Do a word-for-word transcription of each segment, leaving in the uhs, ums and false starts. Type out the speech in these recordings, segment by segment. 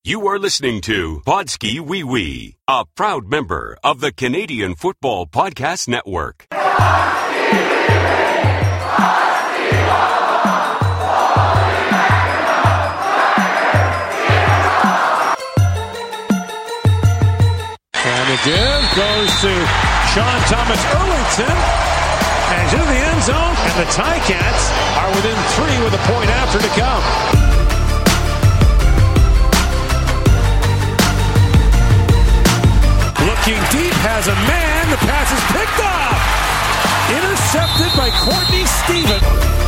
You are listening to Podski Wee Wee, a proud member of the Canadian Football Podcast Network. And the give goes to Sean Thomas Erlington. And he's in the end zone. And the Ticats are within three with a point after to come. Looking deep, has a man. The pass is picked up. Intercepted by Courtney Stevens.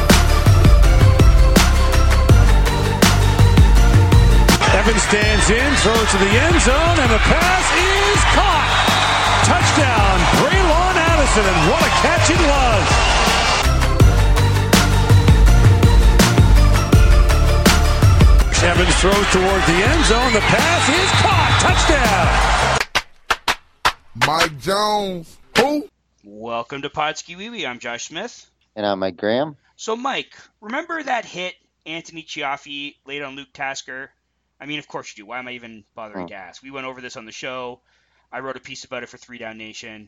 Evans stands in, throws to the end zone, and the pass is caught. Touchdown, Braylon Addison, and what a catch it was. Evans throws toward the end zone. The pass is caught. Touchdown. Mike Jones. Who? Welcome to Podski Wee Wee. I'm Josh Smith. And I'm Mike Graham. So, Mike, remember that hit Anthony Chiaffi laid on Luke Tasker? I mean, of course you do. Why am I even bothering oh. to ask? We went over this on the show. I wrote a piece about it for Three Down Nation.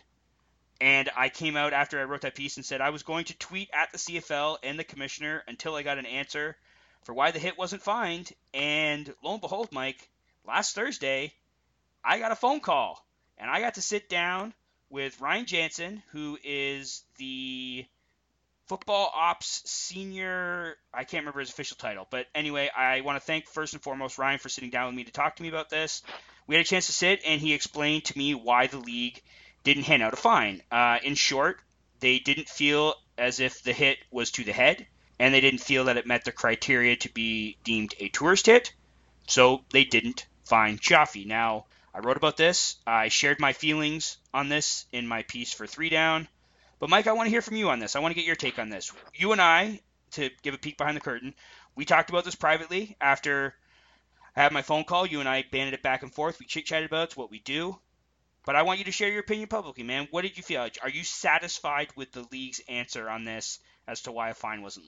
And I came out after I wrote that piece and said I was going to tweet at the C F L and the commissioner until I got an answer for why the hit wasn't fined. And lo and behold, Mike, last Thursday, I got a phone call. And I got to sit down with Ryan Jansen, who is the football ops senior, I can't remember his official title. But anyway, I want to thank first and foremost Ryan for sitting down with me to talk to me about this. We had a chance to sit, and he explained to me why the league didn't hand out a fine. Uh, in short, they didn't feel as if the hit was to the head, and they didn't feel that it met the criteria to be deemed a tourist hit. So they didn't fine Chiaffi. Now, I wrote about this. I shared my feelings on this in my piece for Three Down. But, Mike, I want to hear from you on this. I want to get your take on this. You and I, to give a peek behind the curtain, we talked about this privately after I had my phone call. You and I banded it back and forth. We chit-chatted about it. It's what we do. But I want you to share your opinion publicly, man. What did you feel? Are you satisfied with the league's answer on this as to why a fine wasn't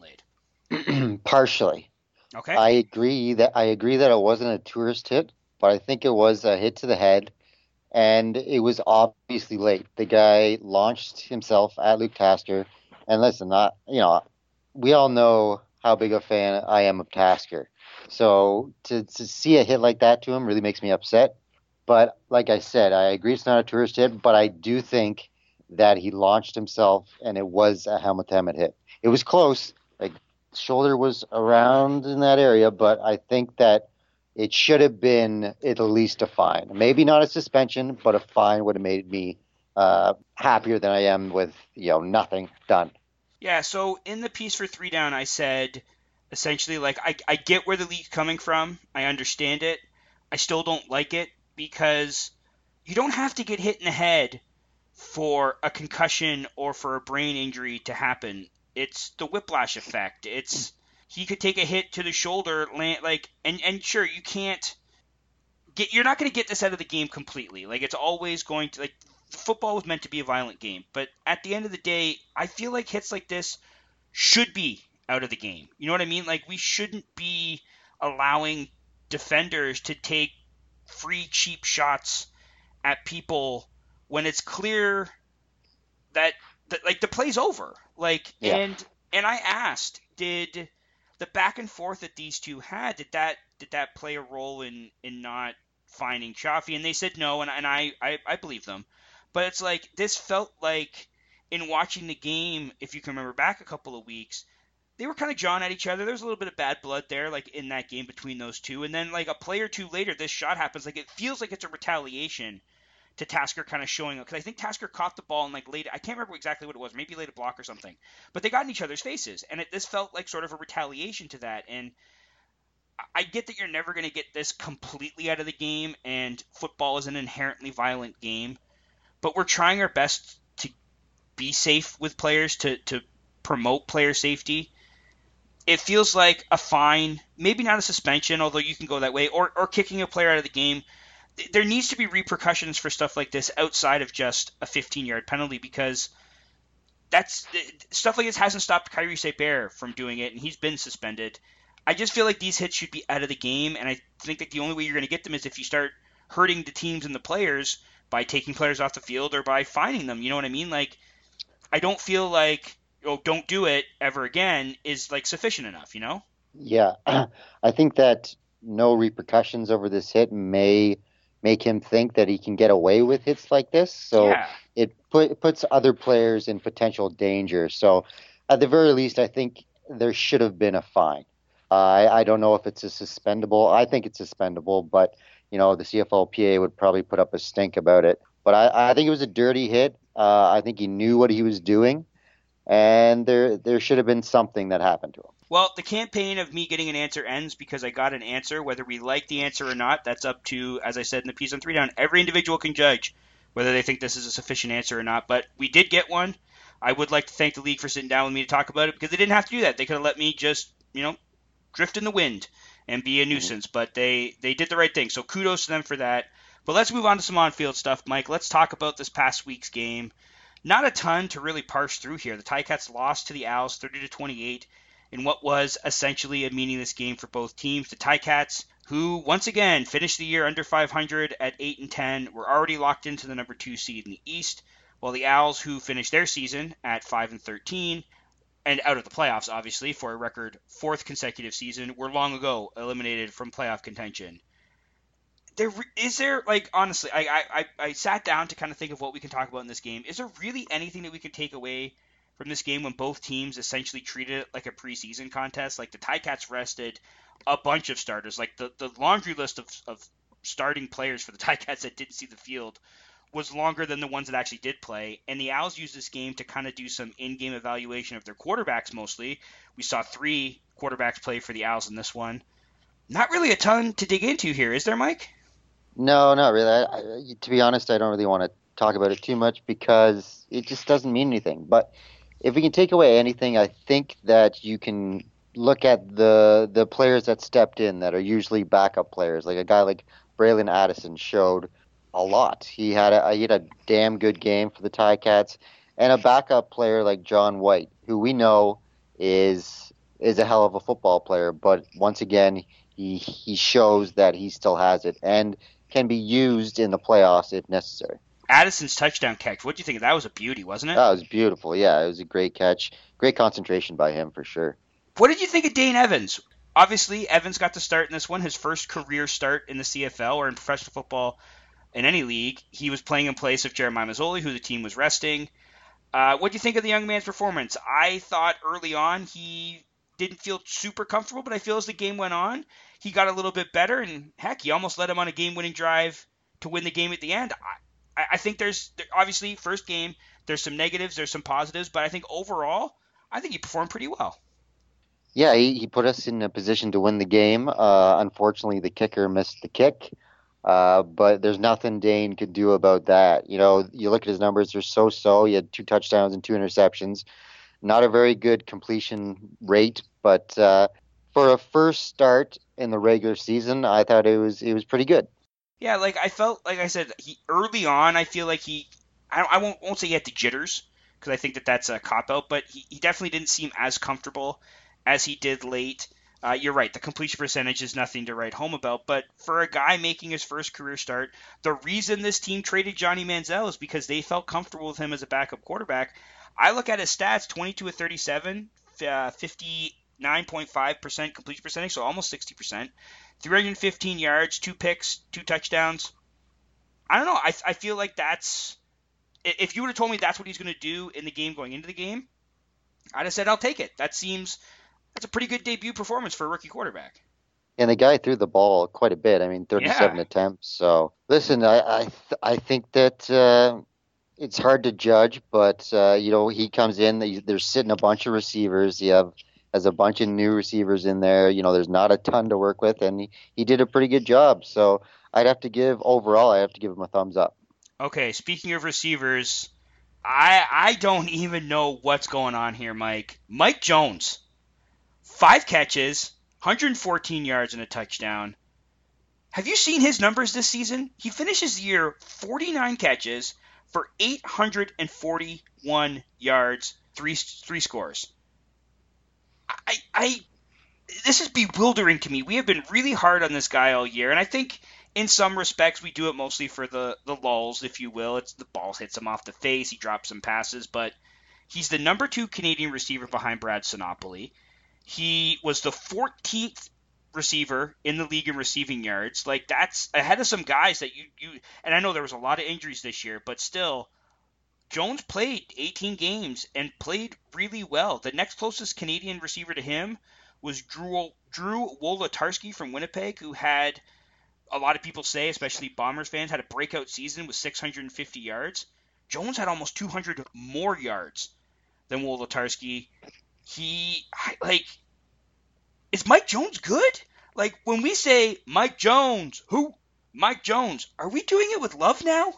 laid? Partially. Okay. I agree that I agree that it wasn't a tourist hit. But I think it was a hit to the head, and it was obviously late. The guy launched himself at Luke Tasker, and listen, not you know, we all know how big a fan I am of Tasker. So to to see a hit like that to him really makes me upset. But like I said, I agree it's not a tourist hit, but I do think that he launched himself, and it was a helmet-to-helmet hit. It was close, like shoulder was around in that area, but I think that it should have been at least a fine. Maybe not a suspension, but a fine would have made me uh, happier than I am with, you know, nothing done. Yeah, so in the piece for Three Down, I said essentially, like, I, I get where the league's coming from. I understand it. I still don't like it because you don't have to get hit in the head for a concussion or for a brain injury to happen. It's the whiplash effect. It's... He could take a hit to the shoulder, land, like, and, and sure, you can't get, you're not going to get this out of the game completely. Like, it's always going to, like, football was meant to be a violent game. But at the end of the day, I feel like hits like this should be out of the game. You know what I mean? Like, we shouldn't be allowing defenders to take free, cheap shots at people when it's clear that, that like, the play's over. Like, yeah. and, and I asked, did the back and forth that these two had, did that did that play a role in, in not finding Chiaffi? And they said no, and, and I, I, I believe them. But it's like, this felt like, in watching the game, if you can remember back a couple of weeks, they were kind of jawing at each other. There was a little bit of bad blood there, like, in that game between those two. And then, like, a play or two later, this shot happens. Like, it feels like it's a retaliation to Tasker kind of showing up. Because I think Tasker caught the ball and, like, laid, I can't remember exactly what it was. Maybe laid a block or something. But they got in each other's faces. And it, this felt like sort of a retaliation to that. And I get that you're never going to get this completely out of the game. And football is an inherently violent game. But we're trying our best to be safe with players, to, to promote player safety. It feels like a fine, maybe not a suspension, although you can go that way, or, or kicking a player out of the game. There needs to be repercussions for stuff like this outside of just a fifteen-yard penalty, because that's stuff like this hasn't stopped Kyrie Saint-Bear from doing it, and he's been suspended. I just feel like these hits should be out of the game, and I think that the only way you're going to get them is if you start hurting the teams and the players by taking players off the field or by fining them. You know what I mean? Like, I don't feel like, oh, don't do it ever again is like sufficient enough, you know? Yeah, I think that no repercussions over this hit may make him think that he can get away with hits like this. So Yeah. it, put, it puts other players in potential danger. So at the very least, I think there should have been a fine. Uh, I, I don't know if it's a suspendable. I think it's suspendable, but you know the C F L P A would probably put up a stink about it. But I, I think it was a dirty hit. Uh, I think he knew what he was doing, and there there should have been something that happened to him. Well, the campaign of me getting an answer ends because I got an answer. Whether we like the answer or not, that's up to, as I said in the piece on Three Down, every individual can judge whether they think this is a sufficient answer or not. But we did get one. I would like to thank the league for sitting down with me to talk about it because they didn't have to do that. They could have let me just, you know, drift in the wind and be a nuisance, but they, they did the right thing. So kudos to them for that. But let's move on to some on-field stuff, Mike. Let's talk about this past week's game. Not a ton to really parse through here. The Ticats lost to the Owls thirty to twenty-eight in what was essentially a meaningless game for both teams. The Ticats, who once again finished the year under five hundred at eight and ten, were already locked into the number two seed in the East, while the Owls, who finished their season at five and thirteen, and out of the playoffs, obviously, for a record fourth consecutive season, were long ago eliminated from playoff contention. There is there, like, honestly, I, I, I sat down to kind of think of what we can talk about in this game. Is there really anything that we could take away from this game when both teams essentially treated it like a preseason contest? Like, the Ticats rested a bunch of starters. Like, the, the laundry list of, of starting players for the Ticats that didn't see the field was longer than the ones that actually did play, and the Owls used this game to kind of do some in-game evaluation of their quarterbacks mostly. We saw three quarterbacks play for the Owls in this one. Not really a ton to dig into here, is there, Mike? No, not really. I, I, to be honest, I don't really want to talk about it too much because it just doesn't mean anything. But if we can take away anything, I think that you can look at the the players that stepped in that are usually backup players. Like a guy like Braylon Addison showed a lot. He had a he had a damn good game for the Ticats, and a backup player like John White, who we know is is a hell of a football player. But once again, he he shows that he still has it and can be used in the playoffs if necessary. Addison's touchdown catch, what do you think? That was a beauty, wasn't it? That was beautiful. Yeah, it was a great catch. Great concentration by him for sure. What did you think of Dane Evans? Obviously, Evans got to start in this one, his first career start in the C F L or in professional football in any league. He was playing in place of Jeremiah Masoli, who the team was resting. Uh, what do you think of the young man's performance? I thought early on he didn't feel super comfortable, but I feel as the game went on, he got a little bit better, and heck, he almost led him on a game-winning drive to win the game at the end. I, I think there's, obviously, first game, there's some negatives, there's some positives, but I think overall, I think he performed pretty well. Yeah, he, he put us in a position to win the game. Uh, unfortunately, the kicker missed the kick, uh, but there's nothing Dane could do about that. You know, you look at his numbers, they're so-so. He had two touchdowns and two interceptions. Not a very good completion rate, but uh, for a first start in the regular season, I thought it was it was pretty good. Yeah, like I felt, like I said, he early on, I feel like he, I, I won't, won't say he had the jitters, because I think that that's a cop-out, but he, he definitely didn't seem as comfortable as he did late. Uh, you're right, the completion percentage is nothing to write home about, but for a guy making his first career start, the reason this team traded Johnny Manziel is because they felt comfortable with him as a backup quarterback. I look at his stats, twenty-two of thirty-seven, uh, fifty-nine point five percent completion percentage, so almost sixty percent, three hundred fifteen yards, two picks, two touchdowns. I don't know, I, I feel like that's, if you would have told me that's what he's going to do in the game going into the game, I'd have said I'll take it. That seems, that's a pretty good debut performance for a rookie quarterback. And the guy threw the ball quite a bit. I mean, thirty-seven Yeah. attempts. So, listen, I I, th- I think that uh, it's hard to judge, but, uh, you know, he comes in, there's sitting a bunch of receivers. You have has a bunch of new receivers in there. You know, there's not a ton to work with, and he, he did a pretty good job. So I'd have to give, overall, I have to give him a thumbs up. Okay, speaking of receivers, I I don't even know what's going on here, Mike. Mike Jones, five catches, one hundred fourteen yards and a touchdown. Have you seen his numbers this season? He finishes the year forty-nine catches for eight hundred forty-one yards, three three scores. I I this is bewildering to me. We have been really hard on this guy all year, and I think in some respects we do it mostly for the, the lulls, if you will. It's the ball hits him off the face, he drops some passes, but he's the number two Canadian receiver behind Brad Sinopoli. He was the fourteenth receiver in the league in receiving yards. Like, that's ahead of some guys that you, you and I know there was a lot of injuries this year, but still, Jones played eighteen games and played really well. The next closest Canadian receiver to him was Drew, Drew Wolodarski from Winnipeg, who had, a lot of people say, especially Bombers fans, had a breakout season with six hundred fifty yards. Jones had almost two hundred more yards than Wolodarski. He, like, is Mike Jones good? Like, when we say Mike Jones, who? Mike Jones, are we doing it with love now?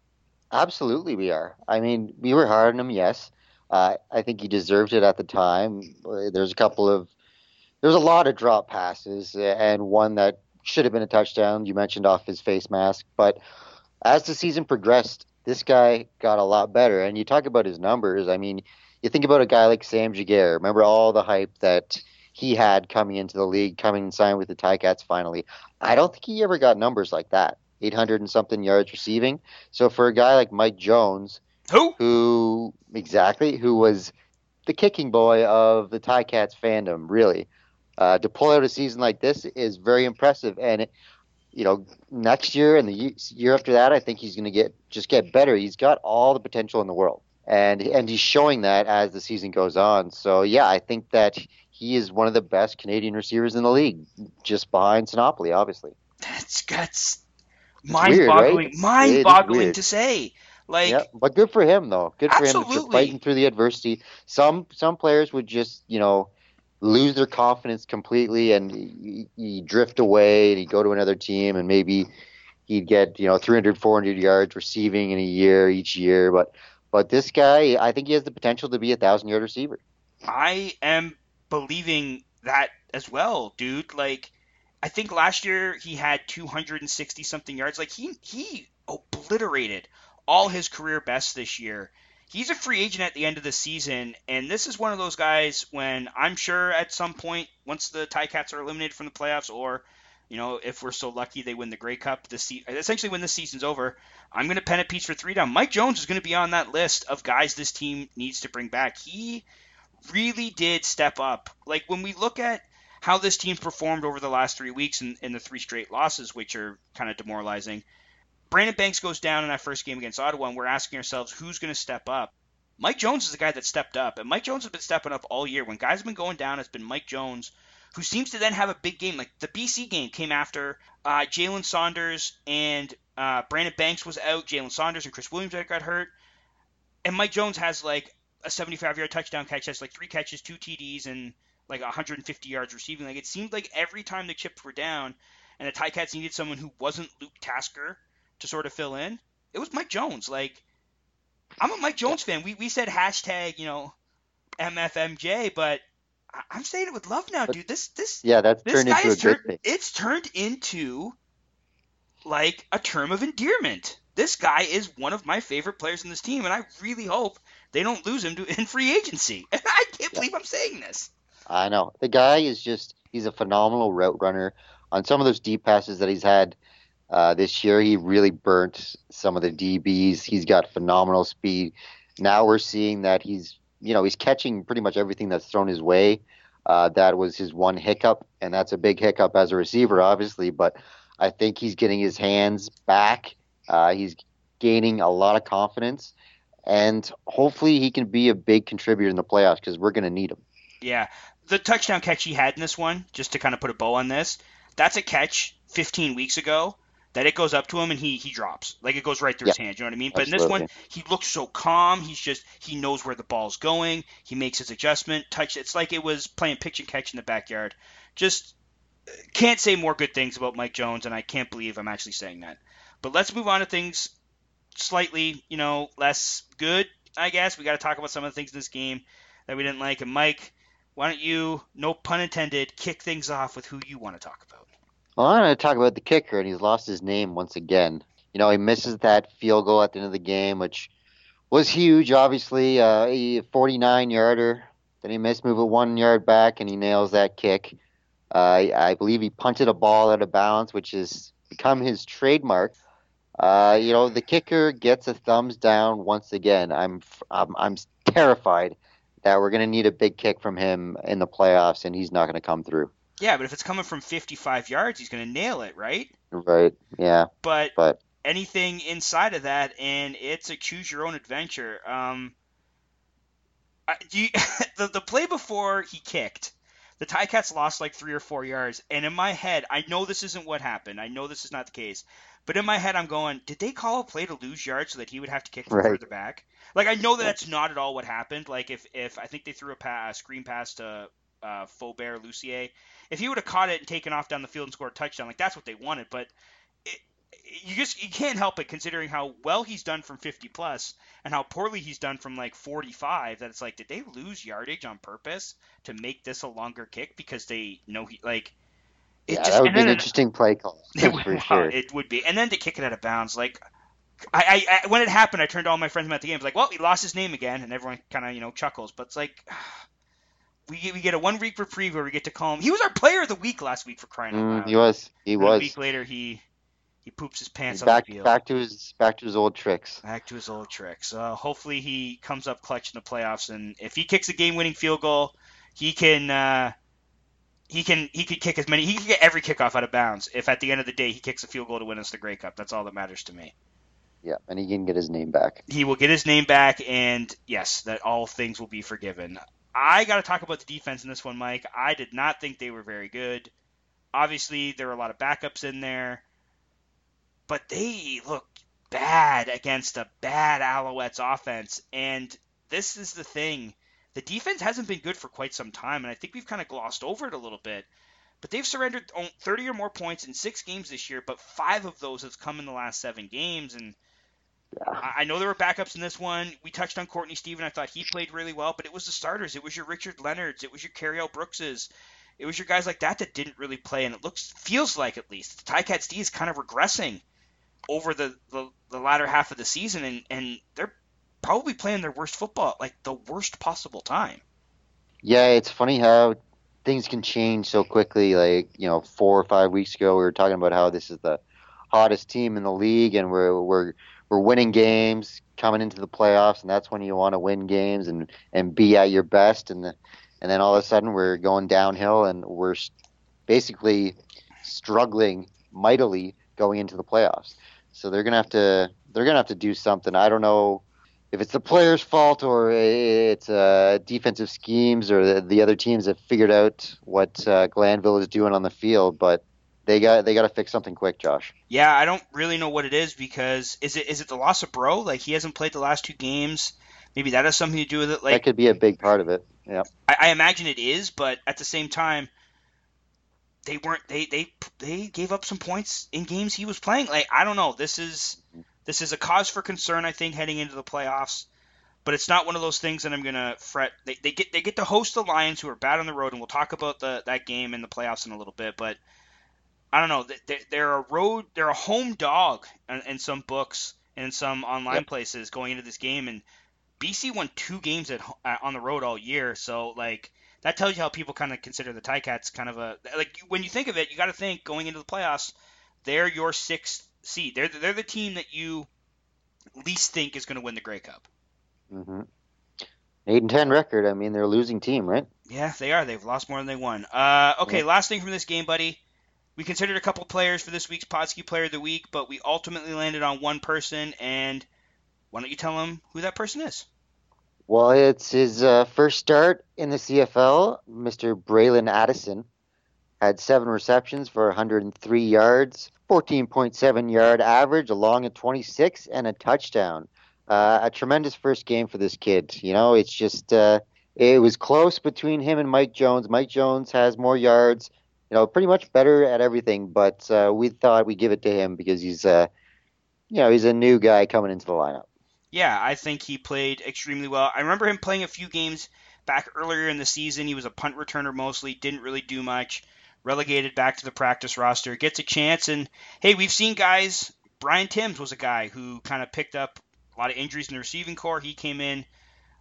Absolutely we are. I mean, we were hard on him, yes. Uh, I think he deserved it at the time. There's a couple of, there's a lot of drop passes, and one that should have been a touchdown. You mentioned off his face mask. But as the season progressed, this guy got a lot better. And you talk about his numbers. I mean, you think about a guy like Sam Jaguar. Remember all the hype that he had coming into the league, coming and signing with the Ticats finally. I don't think he ever got numbers like that. eight hundred and something yards receiving. So for a guy like Mike Jones, who, who exactly, who was the kicking boy of the Ticats fandom, really, uh, to pull out a season like this is very impressive. And it, you know, next year and the year after that, I think he's going to get just get better. He's got all the potential in the world, and and he's showing that as the season goes on. So yeah, I think that he is one of the best Canadian receivers in the league, just behind Sinopoli, obviously. That's that's mind-boggling, weird, right? mind-boggling to say. Like, yeah, but good for him though. Good for absolutely. him for fighting through the adversity. Some some players would just, you know, lose their confidence completely and he, he drift away and he'd go to another team and maybe he'd get, you know, three hundred, four hundred yards receiving in a year each year. But but this guy, I think he has the potential to be a thousand-yard receiver. I am believing that as well, dude. Like, I think last year he had two hundred sixty something yards. Like, he he obliterated all his career bests this year. He's a free agent at the end of the season, and this is one of those guys when I'm sure at some point, once the Ticats are eliminated from the playoffs, or, you know, if we're so lucky they win the Grey Cup, this se- essentially when this season's over, I'm going to pen a piece for three down. Mike Jones is going to be on that list of guys this team needs to bring back. He really did step up. Like, when we look at how this team's performed over the last three weeks and, and the three straight losses, which are kind of demoralizing, Brandon Banks goes down in that first game against Ottawa, and we're asking ourselves, who's going to step up? Mike Jones is the guy that stepped up, and Mike Jones has been stepping up all year. When guys have been going down, it's been Mike Jones, who seems to then have a big game. Like, the B C game came after uh, Jalen Saunders and uh, Brandon Banks was out, Jalen Saunders and Chris Williams got hurt, and Mike Jones has, like, a seventy-five-yard touchdown catch, has, like, three catches, two T Ds, and, like, one hundred fifty yards receiving. Like, it seemed like every time the Chips were down and the Ticats needed someone who wasn't Luke Tasker to sort of fill in, it was Mike Jones. Like, I'm a Mike Jones fan. We we said hashtag, you know, M F M J, but I, I'm saying it with love now, dude. This this yeah, that's this turned guy into a turned, good thing. It's turned into like a term of endearment. This guy is one of my favorite players in this team, and I really hope they don't lose him to in free agency. And I can't believe I'm saying this. I know. The guy is just, he's a phenomenal route runner. On some of those deep passes that he's had uh, this year, he really burnt some of the D Bs. He's got phenomenal speed. Now we're seeing that he's, you know, he's catching pretty much everything that's thrown his way. Uh, that was his one hiccup, and that's a big hiccup as a receiver, obviously, but I think he's getting his hands back. Uh, he's gaining a lot of confidence, and hopefully he can be a big contributor in the playoffs because we're going to need him. Yeah. The touchdown catch he had in this one, just to kind of put a bow on this, that's a catch fifteen weeks ago that it goes up to him and he he drops. Like, it goes right through Yeah, his hands, you know what I mean? But absolutely. in this one, he looks so calm. He's just, he knows where the ball's going. He makes his adjustment, touch. It's like it was playing pitch and catch in the backyard. Just can't say more good things about Mike Jones, and I can't believe I'm actually saying that. But let's move on to things slightly, you know, less good, I guess. We got to talk about some of the things in this game that we didn't like. And Mike, why don't you, no pun intended, kick things off with who you want to talk about? Well, I'm going to talk about the kicker, and he's lost his name once again. You know, he misses that field goal at the end of the game, which was huge, obviously. Uh, a forty-nine yarder. Then he missed, move it one yard back, and he nails that kick. Uh, I, I believe he punted a ball out of bounds, which has become his trademark. Uh, you know, the kicker gets a thumbs down once again. I'm I'm, I'm terrified that we're going to need a big kick from him in the playoffs, and he's not going to come through. Yeah, but if it's coming from fifty-five yards, he's going to nail it, right? Right. Yeah. But, but anything inside of that, and it's a choose your own adventure. Um, I, do you, the the play before he kicked, the Ticats lost like three or four yards, and in my head, I know this isn't what happened. I know this is not the case, but in my head, I'm going, did they call a play to lose yards so that he would have to kick from right. further back? Like, I know that that's not at all what happened. Like, if, if I think they threw a, pass, a screen pass to uh, Faubert Lucier, if he would have caught it and taken off down the field and scored a touchdown, like that's what they wanted. But it, you just you can't help it considering how well he's done from fifty plus and how poorly he's done from like forty-five. That it's like, did they lose yardage on purpose to make this a longer kick because they know he like. It yeah, just, that would be an then, interesting play call. It would, for wow, sure. It would be, and then to kick it out of bounds, like. I, I, I when it happened, I turned to all my friends at the game. I was like, well, he lost his name again, and everyone kind of, you know, chuckles. But it's like, we get, we get a one-week reprieve where we get to call him. He was our player of the week last week for crying out loud. Mm, he was. He and was. A week later, he he poops his pants He's on back, the field. Back to his back to his old tricks. Back to his old tricks. Uh, hopefully, he comes up clutch in the playoffs, and if he kicks a game-winning field goal, he can uh, he can he could kick as many. He can get every kickoff out of bounds. If at the end of the day he kicks a field goal to win us the Grey Cup, that's all that matters to me. Yeah, and he can get his name back. He will get his name back, and yes, that all things will be forgiven. I got to talk about the defense in this one, Mike. I did not think they were very good. Obviously, there were a lot of backups in there, but they looked bad against a bad Alouettes offense, and this is the thing. The defense hasn't been good for quite some time, and I think we've kind of glossed over it a little bit. But they've surrendered thirty or more points in six games this year, but five of those have come in the last seven games, and yeah. I know there were backups in this one. We touched on Courtney Stephen. I thought he played really well, but it was the starters. It was your Richard Leonards. It was your Carriel Brookses. It was your guys like that that didn't really play, and it looks, feels like at least, the Ticats D is kind of regressing over the, the, the latter half of the season, and, and they're probably playing their worst football at like the worst possible time. Yeah, it's funny how things can change so quickly. Like, you know, four or five weeks ago, we were talking about how this is the hottest team in the league, and we're we're we're winning games coming into the playoffs, and that's when you want to win games and, and be at your best. And the, and then all of a sudden, we're going downhill, and we're basically struggling mightily going into the playoffs. So they're gonna have to they're gonna have to do something. I don't know if it's the players' fault or it's uh, defensive schemes or the, the other teams have figured out what uh, Glanville is doing on the field, but they got they got to fix something quick, Josh. Yeah, I don't really know what it is because is it is it the loss of Bro? Like he hasn't played the last two games. Maybe that has something to do with it. Like that could be a big part of it. Yeah, I, I imagine it is, but at the same time, they weren't. They they they gave up some points in games he was playing. Like I don't know. This is this is a cause for concern, I think, heading into the playoffs. But it's not one of those things that I'm gonna fret. They they get they get to host the Lions, who are bad on the road, and we'll talk about the that game in the playoffs in a little bit. But I don't know. They're, they're a road. They're a home dog in, in some books and in some online yep. places going into this game. And B C won two games at uh, on the road all year. So like that tells you how people kind of consider the Ticats kind of a like when you think of it, you got to think going into the playoffs, they're your sixth seed. They're they're the team that you least think is going to win the Grey Cup. Mm-hmm. Eight and ten record. I mean, they're a losing team, right? Yeah, they are. They've lost more than they won. Uh, okay, yeah. Last thing from this game, buddy. We considered a couple players for this week's Podski Player of the Week, but we ultimately landed on one person, and why don't you tell him who that person is? Well, it's his uh, first start in the C F L. Mister Braylon Addison had seven receptions for one hundred three yards, fourteen point seven yard average, along at twenty-six, and a touchdown. Uh, a tremendous first game for this kid. You know, it's just uh, it was close between him and Mike Jones. Mike Jones has more yards. You know, pretty much better at everything, but uh, we thought we'd give it to him because he's, uh, you know, he's a new guy coming into the lineup. Yeah, I think he played extremely well. I remember him playing a few games back earlier in the season. He was a punt returner mostly, didn't really do much, relegated back to the practice roster, gets a chance, and hey, we've seen guys. Brian Timms was a guy who kind of picked up a lot of injuries in the receiving corps. He came in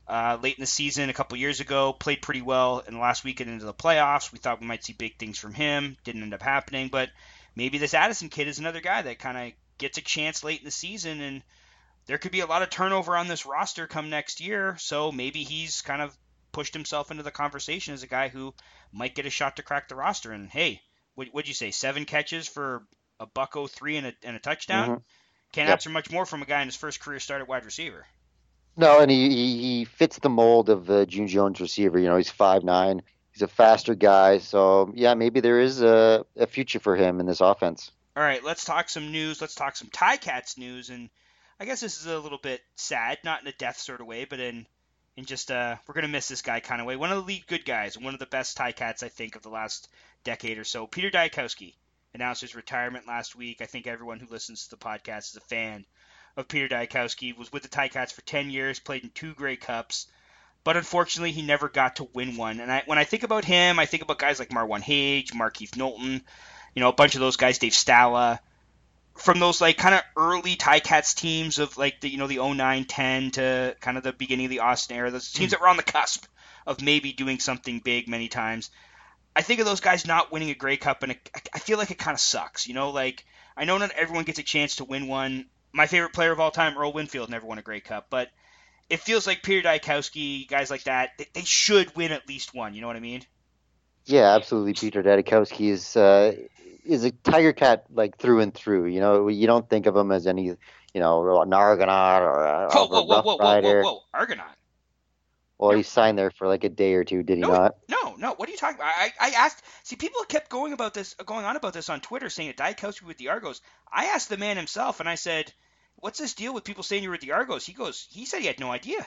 uh, late in the season a couple years ago. Played pretty well in the last weekend into the playoffs. We thought we might see big things from him. Didn't end up happening, but maybe this Addison kid is another guy that kind of gets a chance late in the season, and there could be a lot of turnover on this roster come next year, so maybe he's kind of pushed himself into the conversation as a guy who might get a shot to crack the roster. And hey, what, what'd you say, seven catches for a buck oh three and a, and a touchdown? Mm-hmm. Can't Yep. ask for much more from a guy in his first career start at wide receiver. No, and he, he, he fits the mold of the June Jones receiver. You know, he's five nine. He's a faster guy. So, yeah, maybe there is a, a future for him in this offense. All right, let's talk some news. Let's talk some Ticats news. And I guess this is a little bit sad, not in a death sort of way, but in in just uh, we're going to miss this guy kind of way. One of the league good guys, one of the best Ticats, I think, of the last decade or so. Peter Diakowski announced his retirement last week. I think everyone who listens to the podcast is a fan of Peter Diakowski. Was with the Ticats for ten years, played in two Grey Cups, but unfortunately he never got to win one. And I, when I think about him, I think about guys like Marwan Hage, Markeith Knowlton, you know, a bunch of those guys, Dave Stala, from those like kind of early Ticats teams of like the, you know, the oh nine ten to kind of the beginning of the Austin era, those teams that were on the cusp of maybe doing something big many times. I think of those guys not winning a Grey Cup, and it, I feel like it kind of sucks. You know, like I know not everyone gets a chance to win one. My favorite player of all time, Earl Winfield, never won a Grey Cup, but it feels like Peter Diakowski, guys like that, they, they should win at least one. You know what I mean? Yeah, absolutely. Peter Diakowski is uh, is a Tiger Cat like through and through. You know, you don't think of him as any, you know, an Argonaut or a, Whoa, a whoa, whoa, Rough whoa, whoa, Rider. whoa, whoa, Argonaut. Well, he signed there for like a day or two, did he No, not? no, no. What are you talking about? I, I asked. See, people kept going about this, going on about this on Twitter, saying that Diakowski with the Argos. I asked the man himself, and I said, "What's this deal with people saying you were with the Argos?" He goes, he said he had no idea.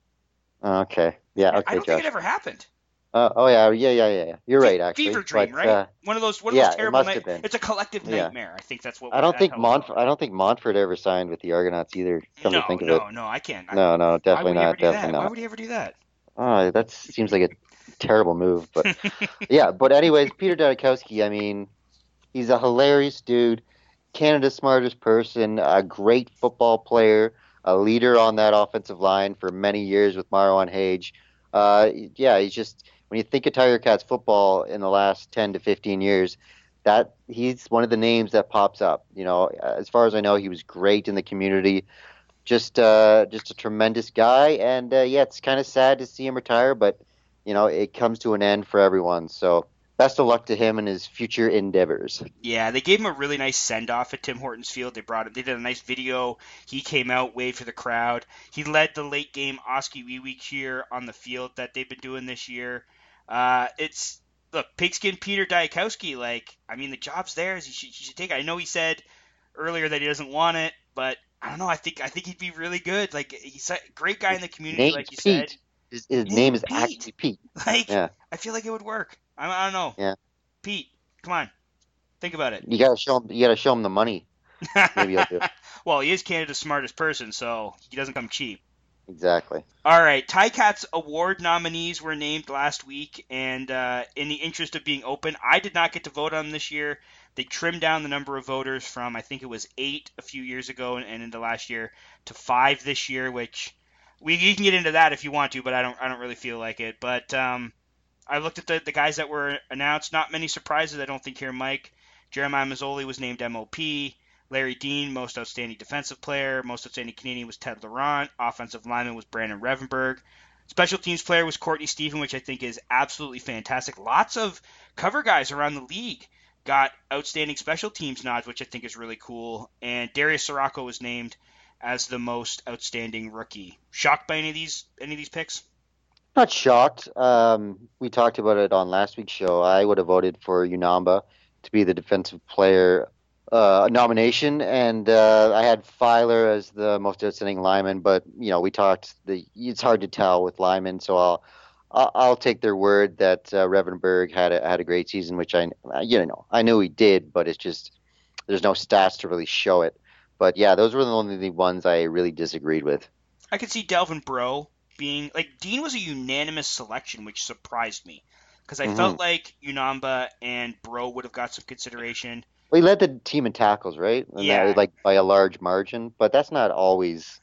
Okay. Yeah. Okay, I don't Josh. think it ever happened. Uh, oh yeah, yeah, yeah, yeah. yeah. You're right, actually. Fever dream, but, right? Uh, one of those, one of yeah, those it terrible. must night- have been. It's a collective Yeah. nightmare. I think that's what. I don't that's think how it Montfort. was. I don't think Montfort ever signed with the Argonauts either. Come No, to think of no, it. no. I can't. I, No, no, why definitely would he ever not. do that? Definitely Why not. would he ever do that? Oh, that seems like a terrible move. But yeah, but anyways, Peter Diakowski. I mean, he's a hilarious dude, Canada's smartest person, a great football player, a leader on that offensive line for many years with Marwan Hage. Uh, yeah, he's just, when you think of Tiger Cats football in the last ten to fifteen years, that he's one of the names that pops up. You know, as far as I know, he was great in the community. Just, uh, just a tremendous guy, and uh, yeah, it's kind of sad to see him retire, but you know, it comes to an end for everyone. So, best of luck to him and his future endeavors. Yeah, they gave him a really nice send off at Tim Hortons Field. They brought him. They did a nice video. He came out, waved for the crowd. He led the late game Oski Wee Wee cheer on the field that they've been doing this year. Uh, it's look, Pigskin Peter Diakowski. Like, I mean, the job's theirs. He should, he should take it. I know he said earlier that he doesn't want it, but I don't know. I think I think he'd be really good. Like, he's a great guy in the community, Name's like you Pete. said. His, his Name's name is Pete. actually Pete. Like, Yeah. I feel like it would work. I, I don't know. Yeah. Pete, come on, think about it. You gotta show him. You gotta show him the money. Maybe he'll do it. Well, he is Canada's smartest person, so he doesn't come cheap. Exactly. All right, Ticats award nominees were named last week, and uh, in the interest of being open, I did not get to vote on them this year. They trimmed down the number of voters from, I think it was eight a few years ago and, and into last year to five this year, which we you can get into that if you want to, but I don't I don't really feel like it. But um, I looked at the, the guys that were announced. Not many surprises, I don't think, here, Mike. Jeremiah Mazzoli was named M O P. Larry Dean, most outstanding defensive player. Most outstanding Canadian was Ted Laurent. Offensive lineman was Brandon Revenberg. Special teams player was Courtney Stephen, which I think is absolutely fantastic. Lots of cover guys around the league got outstanding special teams nods, which I think is really cool. And Darius Sirocco was named as the most outstanding rookie. Shocked by any of these any of these picks? Not shocked. Um, we talked about it on last week's show. I would have voted for Unamba to be the defensive player uh, nomination, and uh, I had Filer as the most outstanding lineman. But you know, we talked. The it's hard to tell with linemen, so I'll I'll, I'll take their word that uh, Revenberg had a had a great season, which I you know I knew he did, but it's just there's no stats to really show it. But yeah, those were the only ones I really disagreed with. I could see Delvin Breaux being like Dean was a unanimous selection, which surprised me because I Mhm. felt like Unamba and Breaux would have got some consideration. Well, he led the team in tackles, right? And Yeah. that, like by a large margin, but that's not always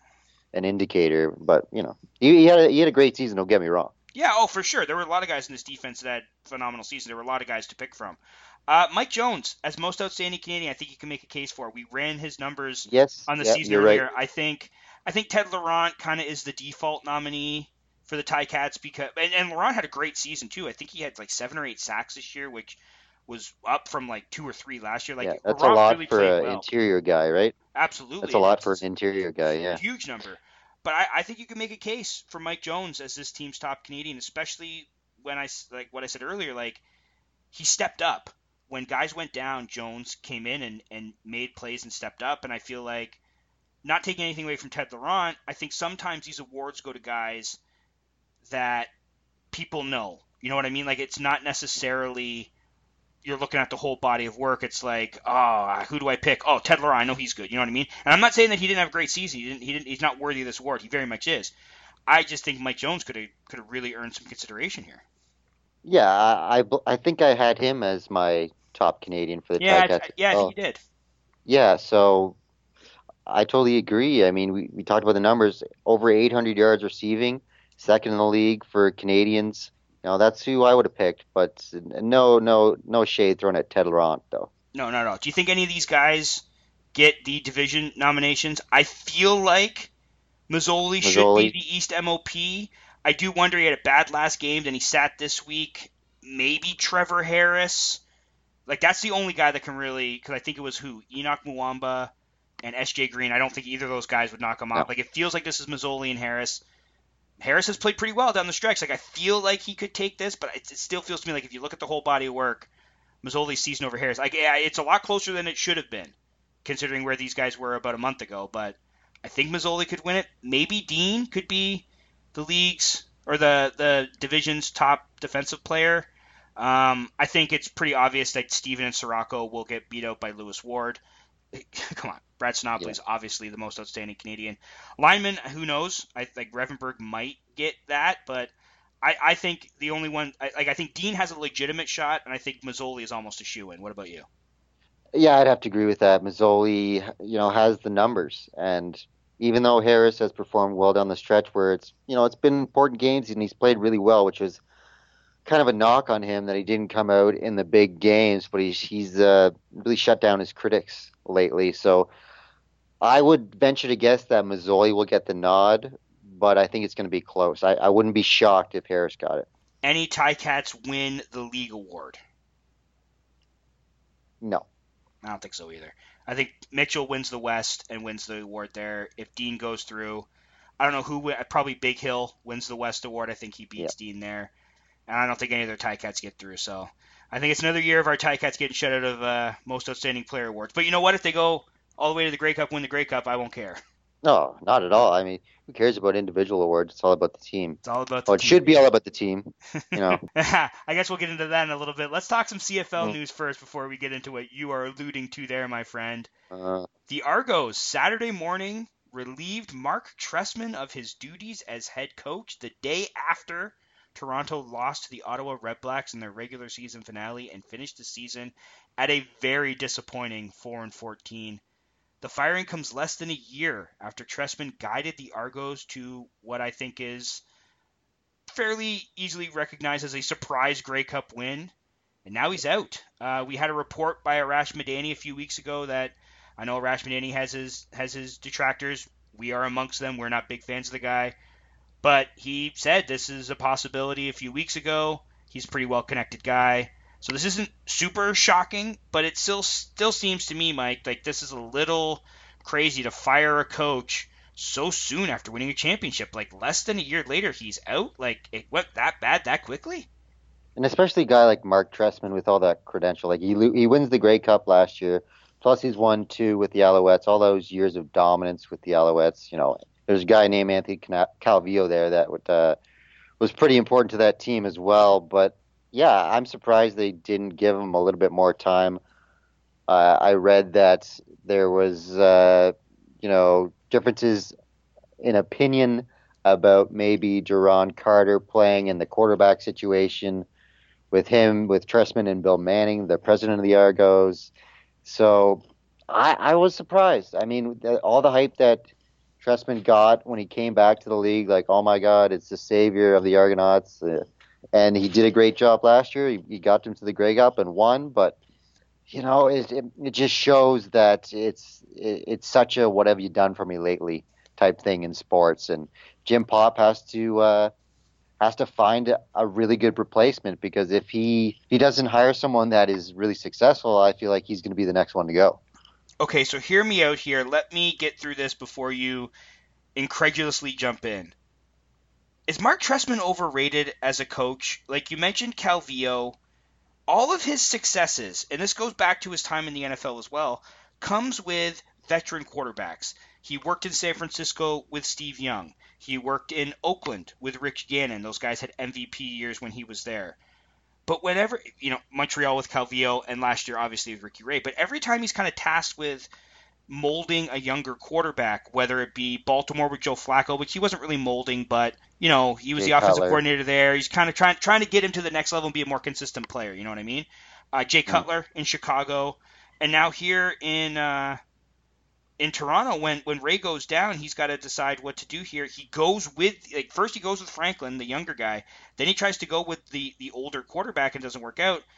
an indicator. But you know, he, he had a, he had a great season. Don't get me wrong. Yeah, oh, for sure. There were a lot of guys in this defense that had phenomenal season. There were a lot of guys to pick from. Uh, Mike Jones, as most outstanding Canadian, I think you can make a case for. We ran his numbers Yes, on the yeah, season you're earlier. right. I think I think Ted Laurent kind of is the default nominee for the Ticats because and, and Laurent had a great season too. I think he had like seven or eight sacks this year, which was up from like two or three last year. Like Yeah, that's Laurent a lot really for played an well. interior guy, right? Absolutely, That's a lot it's for an interior guy. Yeah. a huge number. But I, I think you can make a case for Mike Jones as this team's top Canadian, especially when I like what I said earlier. Like he stepped up when guys went down. Jones came in and, and made plays and stepped up. And I feel like, not taking anything away from Ted Laurent, I think sometimes these awards go to guys that people know. You know what I mean? Like it's not necessarily you're looking at the whole body of work. It's like, oh, who do I pick? Oh, Ted Laurent, I know he's good. You know what I mean? And I'm not saying that he didn't have a great season. He didn't. He didn't. He's not worthy of this award. He very much is. I just think Mike Jones could have could have really earned some consideration here. Yeah, I, I, I think I had him as my top Canadian for the Yeah, Ticats. I, yeah, I Oh, think you did. yeah, so I totally agree. I mean, we, we talked about the numbers. Over eight hundred yards receiving, second in the league for Canadians. You know, that's who I would have picked. But no, no, no shade thrown at Ted Laurent, though. No, no, no. Do you think any of these guys get the division nominations? I feel like Mazzoli, should be Mazzoli. the East M O P. I do wonder, he had a bad last game, then he sat this week. Maybe Trevor Harris. Like, that's the only guy that can really, because I think it was who? Enoch Muamba and S J Green. I don't think either of those guys would knock him off. No. Like, it feels like this is Mazzoli and Harris. Harris has played pretty well down the stretch. Like, I feel like he could take this, but it, it still feels to me like if you look at the whole body of work, Mazzoli's season over Harris, like, yeah, it's a lot closer than it should have been, considering where these guys were about a month ago. But I think Mazzoli could win it. Maybe Dean could be the league's or the, the division's top defensive player. Um, I think it's pretty obvious that Steven and Sirocco will get beat out by Lewis Ward. Come on, Brad Snobley is Yeah. obviously the most outstanding Canadian lineman. Who knows? I think Revenberg might get that, but I, I think the only one, I, like I think Dean has a legitimate shot, and I think Mazzoli is almost a shoo-in. What about you? Yeah, I'd have to agree with that. Mazzoli, you know, has the numbers, and even though Harris has performed well down the stretch, where it's, you know, it's been important games and he's played really well, which is kind of a knock on him that he didn't come out in the big games, but he's he's uh, really shut down his critics lately. So I would venture to guess that Mazzoli will get the nod, but I think it's going to be close. I, I wouldn't be shocked if Harris got it. Any Ticats win the league award? No. I don't think so either. I think Mitchell wins the West and wins the award there. If Dean goes through, I don't know who win, probably Big Hill wins the West award. I think he beats Yeah. Dean there. And I don't think any of their Ticats get through. So I think it's another year of our Ticats getting shut out of uh, most outstanding player awards. But you know what? If they go all the way to the Grey Cup, win the Grey Cup, I won't care. No, not at all. I mean, who cares about individual awards? It's all about the team. It's all about the Well, it team. should be all about the team. You know. I guess we'll get into that in a little bit. Let's talk some C F L Mm. news first before we get into what you are alluding to there, my friend. Uh, The Argos, Saturday morning, relieved Mark Trestman of his duties as head coach the day after Toronto lost to the Ottawa Redblacks in their regular season finale and finished the season at a very disappointing four and fourteen. The firing comes less than a year after Trestman guided the Argos to what I think is fairly easily recognized as a surprise Grey Cup win, and now he's out. Uh, we had a report by Arash Madani a few weeks ago that I know Arash Madani has his has his detractors. We are amongst them. We're not big fans of the guy, but he said this is a possibility a few weeks ago. He's a pretty well connected guy. So this isn't super shocking, but it still still seems to me, Mike, like this is a little crazy to fire a coach so soon after winning a championship. Like less than a year later, he's out. Like it went that bad that quickly? and especially a guy like Mark Trestman with all that credential. Like he lo- he wins the Grey Cup last year, plus he's won two with the Alouettes. All those years of dominance with the Alouettes. You know, there's a guy named Anthony Cana- Calvillo there that would, uh, was pretty important to that team as well. But yeah, I'm surprised they didn't give him a little bit more time. Uh, I read that there was, uh, you know, differences in opinion about maybe Duron Carter playing in the quarterback situation with him, with Trestman and Bill Manning, the president of the Argos. So I, I was surprised. I mean, the, all the hype that Trestman got when he came back to the league. Like, oh my God, it's the savior of the Argonauts. Uh, and he did a great job last year. He, he got them to the Grey Cup and won. But, you know, it, it, it just shows that it's it, it's such a what have you done for me lately type thing in sports. And Jim Popp has to uh, has to find a, a really good replacement, because if he, if he doesn't hire someone that is really successful, I feel like he's going to be the next one to go. Okay, so hear me out here. Let me get through this before you incredulously jump in. Is Mark Trestman overrated as a coach? Like you mentioned Calvillo, all of his successes, and this goes back to his time in the N F L as well, comes with veteran quarterbacks. He worked in San Francisco with Steve Young. He worked in Oakland with Rich Gannon. Those guys had M V P years when he was there. But whenever, you know, Montreal with Calvillo, and last year obviously with Ricky Ray, but every time he's kind of tasked with molding a younger quarterback, whether it be Baltimore with Joe Flacco, which he wasn't really molding, but, you know, he was Jay the offensive Cutler. coordinator there. He's kind of trying trying to get him to the next level and be a more consistent player, you know what I mean? Uh, Jay Cutler in Chicago, and now here in uh, in Toronto, when, when Ray goes down, he's got to decide what to do here. He goes with, like, first he goes with Franklin, the younger guy. Then he tries to go with the, the older quarterback and doesn't work out.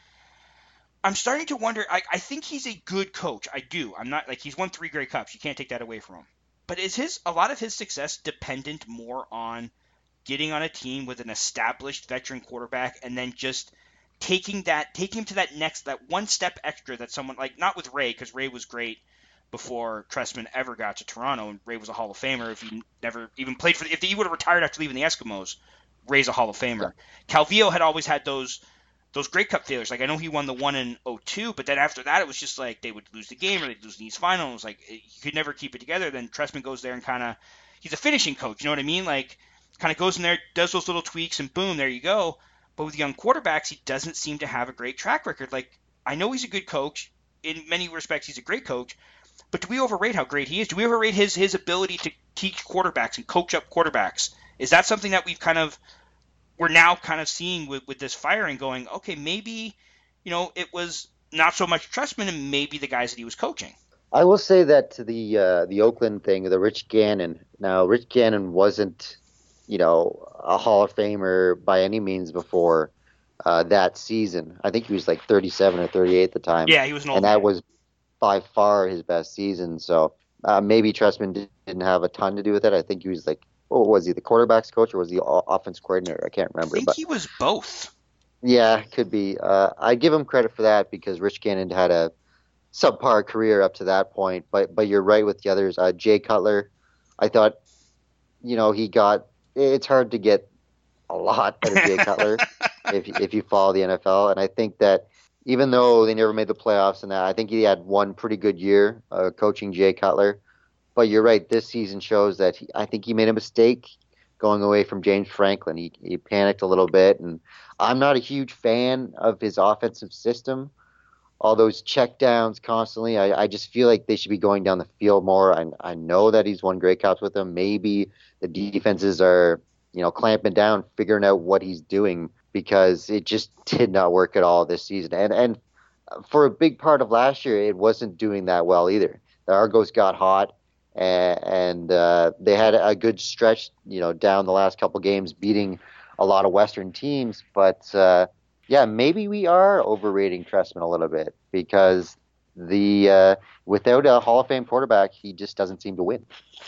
I'm starting to wonder, I, I think he's a good coach. I do. I'm not, like, he's won three Grey Cups. You can't take that away from him. But is his, a lot of his success dependent more on getting on a team with an established veteran quarterback and then just taking that, taking him to that next, that one step extra that someone, like, not with Ray, because Ray was great before Trestman ever got to Toronto, and Ray was a Hall of Famer. If he never even played for, if he would have retired after leaving the Eskimos, Ray's a Hall of Famer. Calvillo had always had those those Grey Cup failures. Like, I know he won the one in oh two, but then after that, it was just like they would lose the game or they'd lose the East Final. It was like he could never keep it together. Then Trestman goes there and kind of, he's a finishing coach, you know what I mean? Like, kind of goes in there, does those little tweaks, and boom, there you go. But with young quarterbacks, he doesn't seem to have a great track record. Like, I know he's a good coach. In many respects, he's a great coach. But do we overrate how great he is? Do we overrate his his ability to teach quarterbacks and coach up quarterbacks? Is that something that we've kind of, we're now kind of seeing with, with this firing going, okay, maybe, you know, it was not so much Trestman and maybe the guys that he was coaching? I will say that to the uh, the Oakland thing, the Rich Gannon. Now, Rich Gannon wasn't, you know, a Hall of Famer by any means before uh, that season. I think he was like thirty-seven or thirty-eight at the time. Yeah, he was an old And that man. was by far his best season. So uh, maybe Trestman did, didn't have a ton to do with it. I think he was like, what was he, the quarterback's coach or was he the offense coordinator? I can't remember. I think but he was both. yeah, could be. Uh, I give him credit for that because Rich Gannon had a subpar career up to that point. But but you're right with the others. Uh, Jay Cutler, I thought, you know, he got. It's hard to get a lot out of Jay Cutler if if you follow the N F L, and I think that even though they never made the playoffs and that, I think he had one pretty good year uh, coaching Jay Cutler. But you're right. This season shows that he, I think he made a mistake going away from James Franklin. He he panicked a little bit, and I'm not a huge fan of his offensive system. All those check downs constantly. I, I just feel like they should be going down the field more. I, I know that he's won Grey Cups with them. Maybe the defenses are, you know, clamping down, figuring out what he's doing, because it just did not work at all this season. And and for a big part of last year, it wasn't doing that well either. The Argos got hot, and, and uh, they had a good stretch, you know, down the last couple games, beating a lot of Western teams. But uh, yeah, maybe we are overrating Trestman a little bit because the uh, without a Hall of Fame quarterback, he just doesn't seem to win.